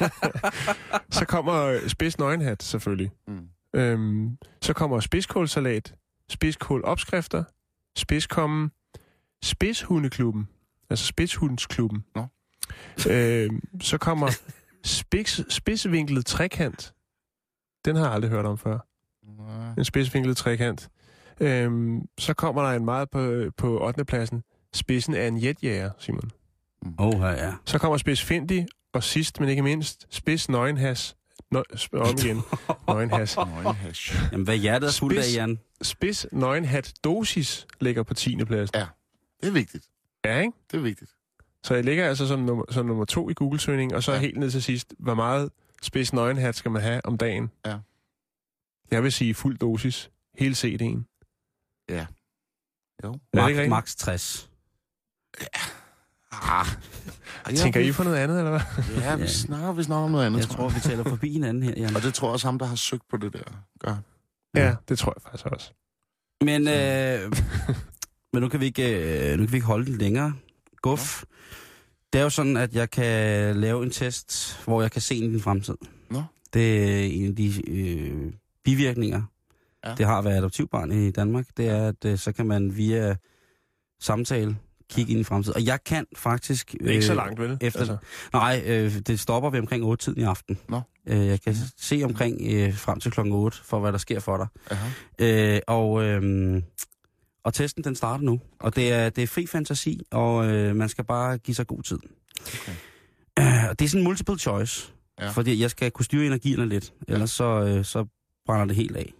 så kommer spids nøgenhat, selvfølgelig. Mm. Øhm, så kommer spidskålsalat, spidskålopskrifter, spidskommen, spidshundeklubben, altså spidshundsklubben. Nå. Øhm, så kommer spids, spidsvinklet trekant. Den har jeg aldrig hørt om før. Nej. En spidsvinklet trekant. Øhm, så kommer der en meget på, på ottende pladsen. Spidsen af en jetjæger, Simon. Åh, oh, ja. Så kommer spids findig, og sidst, men ikke mindst, spids nøgenhas. Nø, om igen. Nøgenhas. Nøgenhas. Jamen, hvad hjertet er fuldt af, Jan? Spids nøgenhat dosis ligger på tiende pladsen. Ja, det er vigtigt. Ja, ikke? Det er vigtigt. Så jeg ligger altså som nummer, som nummer to i Google-søgning, og så ja. helt ned til sidst, hvor meget spids nøgenhat skal man have om dagen? Ja. Jeg vil sige fuld dosis. Hele C D'en. Ja. Jo. Max, max tres. Ja. Ah. Tænker I for noget andet, eller hvad? Ja, vi snakker, vi snakker om noget andet. Jeg tror, vi taler forbi hinanden her, Jan. Og det tror jeg også ham, der har søgt på det der. Gør. Ja, det tror jeg faktisk også. Men, øh, men nu, kan vi ikke, øh, nu kan vi ikke holde den længere. Guf. Ja. Det er jo sådan, at jeg kan lave en test, hvor jeg kan se ind i din fremtid. Nå. Det er en af de øh, bivirkninger, ja. det har at være adoptivbarn i Danmark. Det er, at øh, så kan man via samtale kigge ind i fremtiden. Og jeg kan faktisk... Øh, det er ikke så langt, vel? Efter, altså. Nej, øh, det stopper ved omkring otte tiden i aften. Nå. Øh, jeg kan mm. se omkring øh, frem til klokken otte, for hvad der sker for dig. Øh, og, øh, og testen, den starter nu. Okay. Og det er, det er fri fantasi, og øh, man skal bare give sig god tid. Okay. Øh, det er sådan en multiple choice. Ja. Fordi jeg skal kunne styre energierne lidt. Ellers så, øh, så brænder det helt af.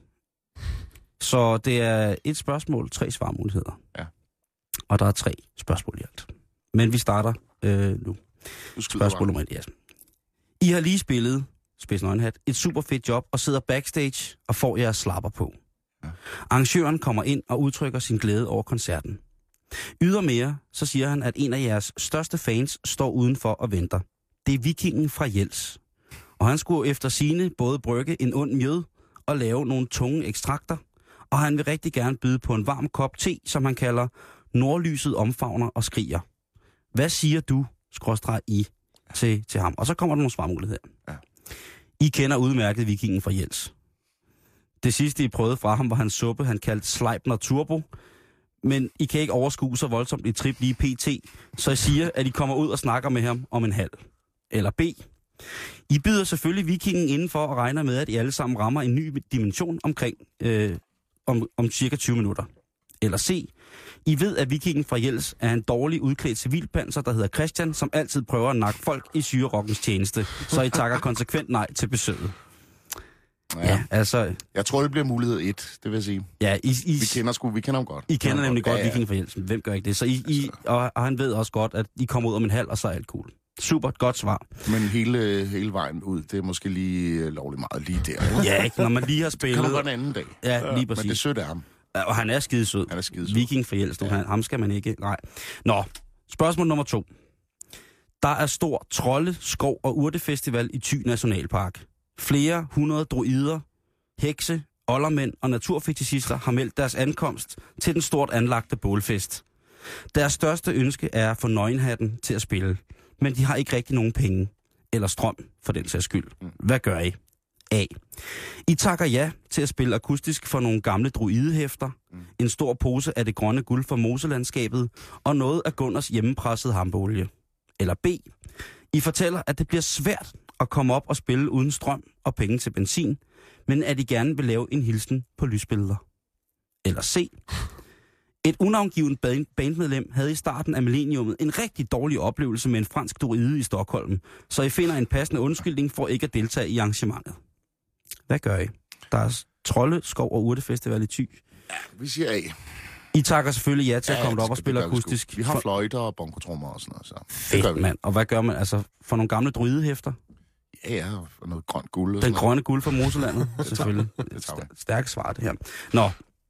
Så det er et spørgsmål, tre svarmuligheder. Ja. Og der er tre spørgsmål i alt. Men vi starter øh, nu. Spørgsmål nummer et, ja. I har lige spillet, Spids Nøgenhat, et super fedt job og sidder backstage og får jeres slapper på. Ja. Arrangøren kommer ind og udtrykker sin glæde over koncerten. Ydermere, så siger han, at en af jeres største fans står udenfor og venter. Det er vikingen fra Jels. Og han skulle efter sigende både brygge en ond mjød og lave nogle tunge ekstrakter. Og han vil rigtig gerne byde på en varm kop te, som han kalder Nordlyset omfavner og skriger. Hvad siger du, skråstreg I, til, til ham? Og så kommer der nogle svarmuligheder. Ja. I kender udmærket vikingen fra Jels. Det sidste, I prøvede fra ham, var hans suppe, han kaldte Sleipner Turbo. Men I kan ikke overskue så voldsomt i trip lige pt. Så I siger, at I kommer ud og snakker med ham om en halv. Eller B. I byder selvfølgelig vikingen indenfor og regner med, at I alle sammen rammer en ny dimension omkring øh, om, om cirka tyve minutter. Eller C. I ved, at vikingen fra Jels er en dårlig udklædt civilpanser, der hedder Christian, som altid prøver at nakke folk i syrerockens tjeneste, så I takker konsekvent nej til besøget. Ja, ja, altså... Jeg tror, det bliver mulighed et, det vil jeg sige. Ja, I, I, vi kender sgu, vi kender ham godt. I kender nemlig godt, godt ja, ja. vikingen fra Jels. Hvem gør ikke det? Så I, I, og, og han ved også godt, at I kommer ud om en halv, og så er alt cool. Super, godt svar. Men hele, hele vejen ud, det er måske lige lovligt meget lige der. Eller? Ja, ikke? Når man lige har spillet... Det kommer en anden dag. Ja, lige præcis. Men det er sødt af ham. Og han er skidesød. Han er skidesød. Viking fra Jels, ja. han, ham skal man ikke... Nej. Nå, spørgsmål nummer to. Der er stor trolde, skov og urtefestival i Thy Nationalpark. Flere hundrede druider, hekse, oldermænd og naturfetishister har meldt deres ankomst til den stort anlagte bålfest. Deres største ønske er at få nøgenhatten til at spille, men de har ikke rigtig nogen penge. Eller strøm, for den sags skyld. Hvad gør I? A. I takker ja til at spille akustisk for nogle gamle druidehæfter, mm. en stor pose af det grønne guld fra moselandskabet og noget af Gunners hjemmepressede hampolie. Eller B. I fortæller, at det bliver svært at komme op og spille uden strøm og penge til benzin, men at de gerne vil lave en hilsen på lysbilleder. Eller C. Et unavngivet bandmedlem havde i starten af millenniummet en rigtig dårlig oplevelse med en fransk druide i Stockholm, så I finder en passende undskyldning for ikke at deltage i arrangementet. Hvad gør I? Der er Trolde, Skov og Urtefestival i Thy. Ja, vi siger A. I takker selvfølgelig ja til at Ja, komme op og det spille gør vi akustisk. sgu. Vi har For- fløjter og bongotrummer og sådan noget. Så. Det Fedt, gør vi. mand. Og hvad gør man? Altså, for nogle gamle druidehæfter? Ja, ja, og noget grønt guld. Og Den sådan grønne guld fra Moselandet, selvfølgelig. Det tager vi. Stær- Stærkt svar, det her. Nå.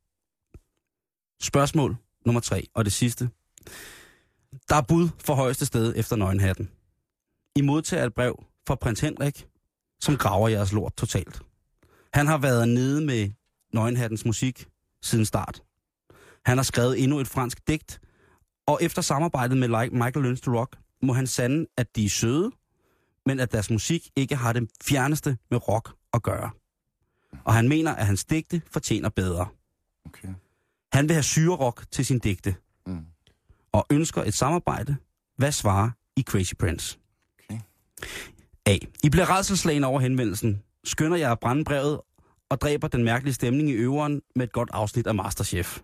Spørgsmål nummer tre, og det sidste. Der er bud for højeste sted efter nøgenhatten. I modtager et brev fra prins Henrik, som graver jeres lort totalt. Han har været nede med nøgenhattens musik siden start. Han har skrevet endnu et fransk digt, og efter samarbejdet med Michael Learns to Rock, må han sande, at de er søde, men at deres musik ikke har det fjerneste med rock at gøre. Og han mener, at hans digte fortjener bedre. Okay. Han vil have syrerock til sin digte, Mm. og ønsker et samarbejde. Hvad svarer I Crazy Prince? Okay. A. I bliver rædselsslagen over henvendelsen, skynder jeg at brænde brevet, og dræber den mærkelige stemning i øveren med et godt afsnit af Masterchef.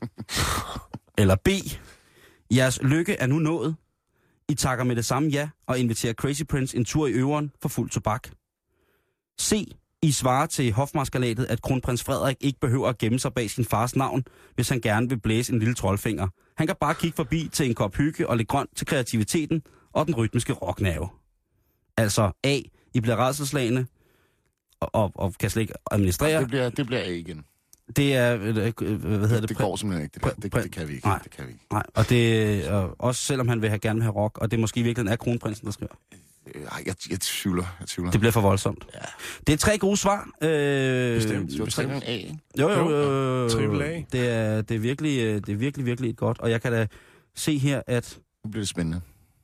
Eller B. Jeres lykke er nu nået. I takker med det samme ja, og inviterer Crazy Prince en tur i øveren for fuld tobak. C. I svarer til hofmaskalatet, at kronprins Frederik ikke behøver at gemme sig bag sin fars navn, hvis han gerne vil blæse en lille troldfinger. Han kan bare kigge forbi til en kop hygge og lidt grønt til kreativiteten og den rytmiske rocknerve. Altså A. I bliver rædselsslagende og, og, og kan slet ikke administrere. Det bliver, det bliver A igen. Det er, øh, hvad hedder det? Det, det går simpelthen ikke. Det, der. det, præ- det kan vi ikke. Nej. Det kan vi ikke. Nej, og det og også selvom han vil have, gerne vil have rock, og det måske virkelig er kronprinsen, der skriver. Øh, Jeg, jeg tvivler. Jeg tvivler. Det bliver for voldsomt. Ja. Det er tre gode svar. Øh, Bestemt. Det var tre gange A, ikke? Jo, jo, Jo, jo. triple A. Det er, det, er virkelig, øh, det er virkelig, virkelig et godt. Og jeg kan da se her, at, Nu bliver det spændende.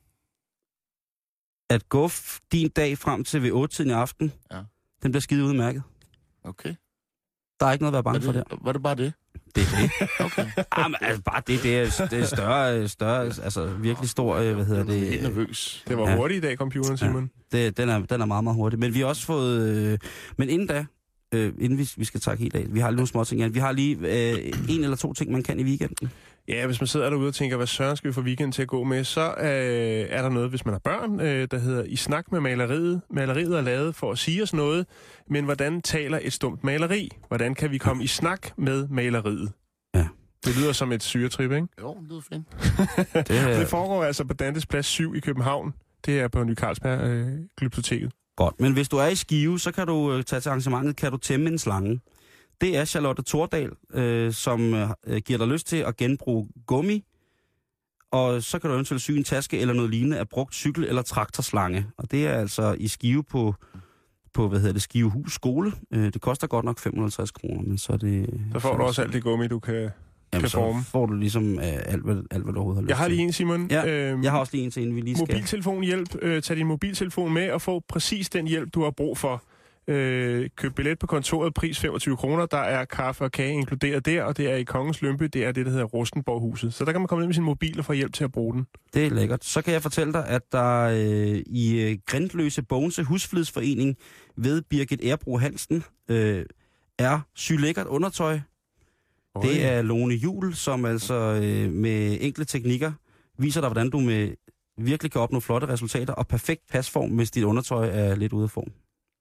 at gå f- din dag frem til ved otte-tiden i aften, Ja. den bliver skide udmærket. Okay. Der er ikke noget at være bange Var for der. det, var det bare det? Det er det. Okay. Ah, men, altså, bare det, det er, det er større, større, altså virkelig stor, øh, hvad hedder Jeg er helt det? nervøs. Det var Ja. hurtigt i dag, computeren, Simon. det den, er, den er meget, meget hurtig. Men vi har også fået, øh, men inden da, øh, inden vi, vi skal takke helt af, vi har lige nogle små ting igen. Vi har lige øh, en eller to ting, man kan i weekenden. Ja, hvis man sidder derude og tænker, hvad søren skal vi få weekenden til at gå med, så øh, er der noget, hvis man har børn, øh, der hedder I snak med maleriet. Maleriet er lavet for at sige os noget, men hvordan taler et stumt maleri? Hvordan kan vi komme i snak med maleriet? Ja. Det lyder som et syretrip, ikke? Jo, det lyder fint. Det er Det foregår altså på Dantes Plads syv i København. Det er på Ny Carlsberg øh, Glyptoteket. godt. Men hvis du er i Skive, så kan du øh, tage til arrangementet, kan du tæmme en slange. Det er Charlotte Tordal, øh, som øh, giver dig lyst til at genbruge gummi, og så kan du eventuelt sy en taske eller noget lignende af brugt cykel- eller traktorslange. Og det er altså i Skive på, på hvad hedder det, Skivehus skole. Øh, det koster godt nok fem hundrede og halvtreds kroner, men så er det... Så får du også alt det gummi, du kan, jamen, kan så forme. får du ligesom øh, alt, hvad, alt, hvad du overhovedet har lyst Jeg har til. lige en, Simon. Ja, Øhm, jeg har også lige en til, inden vi lige skal... Mobiltelefonhjælp. Øh, tag din mobiltelefon med og få præcis den hjælp, du har brug for. Øh, køb billet på kontoret, pris femogtyve kroner. Der er kaffe og kage inkluderet der, og det er i Kongens Lyngby. Det er det, der hedder Rustenborghuset. Så der kan man komme ned med sin mobil og få hjælp til at bruge den. Det er lækkert. Så kan jeg fortælle dig, at der øh, i øh, Grindløse Bogense Husflidsforening ved Birgit Erbro Hansen øh, er sylækkert undertøj. Oj. Det er Lone Juhl, som altså øh, med enkle teknikker viser dig, hvordan du med virkelig kan opnå flotte resultater og perfekt pasform, hvis dit undertøj er lidt ude af form.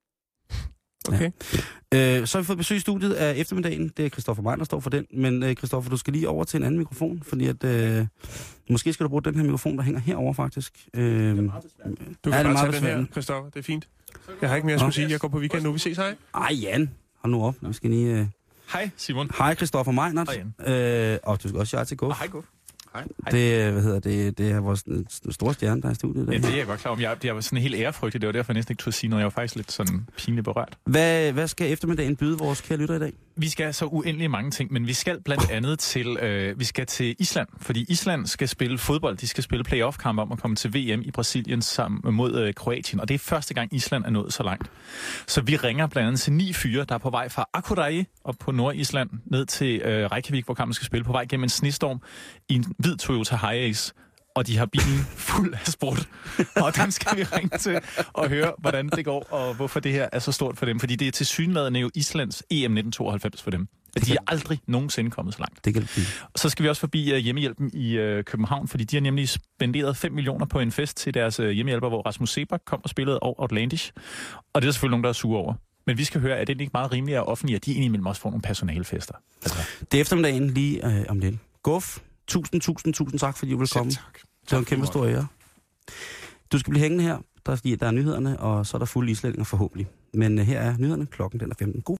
Okay. Ja. Øh, så har vi fået besøg i studiet af eftermiddagen. Det er Christoffer Meyn, der står for den. Men øh, Christoffer, du skal lige over til en anden mikrofon, fordi at øh, måske skal du bruge den her mikrofon, der hænger herover faktisk. Øh, Du Ja, kan det er bare meget tage den her, besværligt. Christoffer. Det er fint. Jeg har ikke mere at skulle sige. Jeg går på weekend nu. Vi ses, hej. Ej, Jan. Hold nu op. Vi skal lige... Øh... Hej Simon. Hej, Christoffer Meynert. Hej, Øh, og du skal også sige til Guf. Og hej Guf. Hej. Det, øh, hvad hedder det, det er vores øh, store stjerne, der er i studiet. Ja, Der. det er jeg godt klar om. Jeg, jeg var sådan helt ærefrygtig. Det var derfor, jeg næsten ikke turde sige noget. Jeg var faktisk lidt sådan pinligt berørt. Hvad, hvad skal eftermiddagen byde vores kære lytter i dag? Vi skal så uendelig mange ting, men vi skal blandt andet til, øh, vi skal til Island. Fordi Island skal spille fodbold. De skal spille playoff-kamp om at komme til V M i Brasilien sammen mod øh, Kroatien. Og det er første gang, Island er nået så langt. Så vi ringer blandt andet til ni fyre, der er på vej fra Akureyri op på Nordisland ned til øh, Reykjavik, hvor kampen skal spille, på vej gennem en snestorm i en hvid Toyota Hiace. og de har bilen fuld af sprut. Og dem skal vi ringe til og høre, hvordan det går, og hvorfor det her er så stort for dem. Fordi det er tilsyneladende jo Islands E M nitten tooghalvfems for dem. De er aldrig nogensinde kommet så langt. Det kan det. Og så skal vi også forbi uh, hjemmehjælpen i uh, København, fordi de har nemlig spenderet fem millioner på en fest til deres uh, hjemmehjælper, hvor Rasmus Seebach kom og spillede over Outlandish. Og det er selvfølgelig nogen, der er sure over. Men vi skal høre, at det ikke meget rimeligt og offentligt, at de indimellem også får nogle personalefester. Altså. Det er eftermiddagen lige øh, om lidt. Guf, tusind, tusind, tusind tak, fordi du vil komme. Tak. Det var en kæmpe stor ære. Du skal blive hængende her, der, der er nyhederne, og så er der fulde islændinge forhåbentlig. Men uh, her er nyhederne, klokken den er femten. God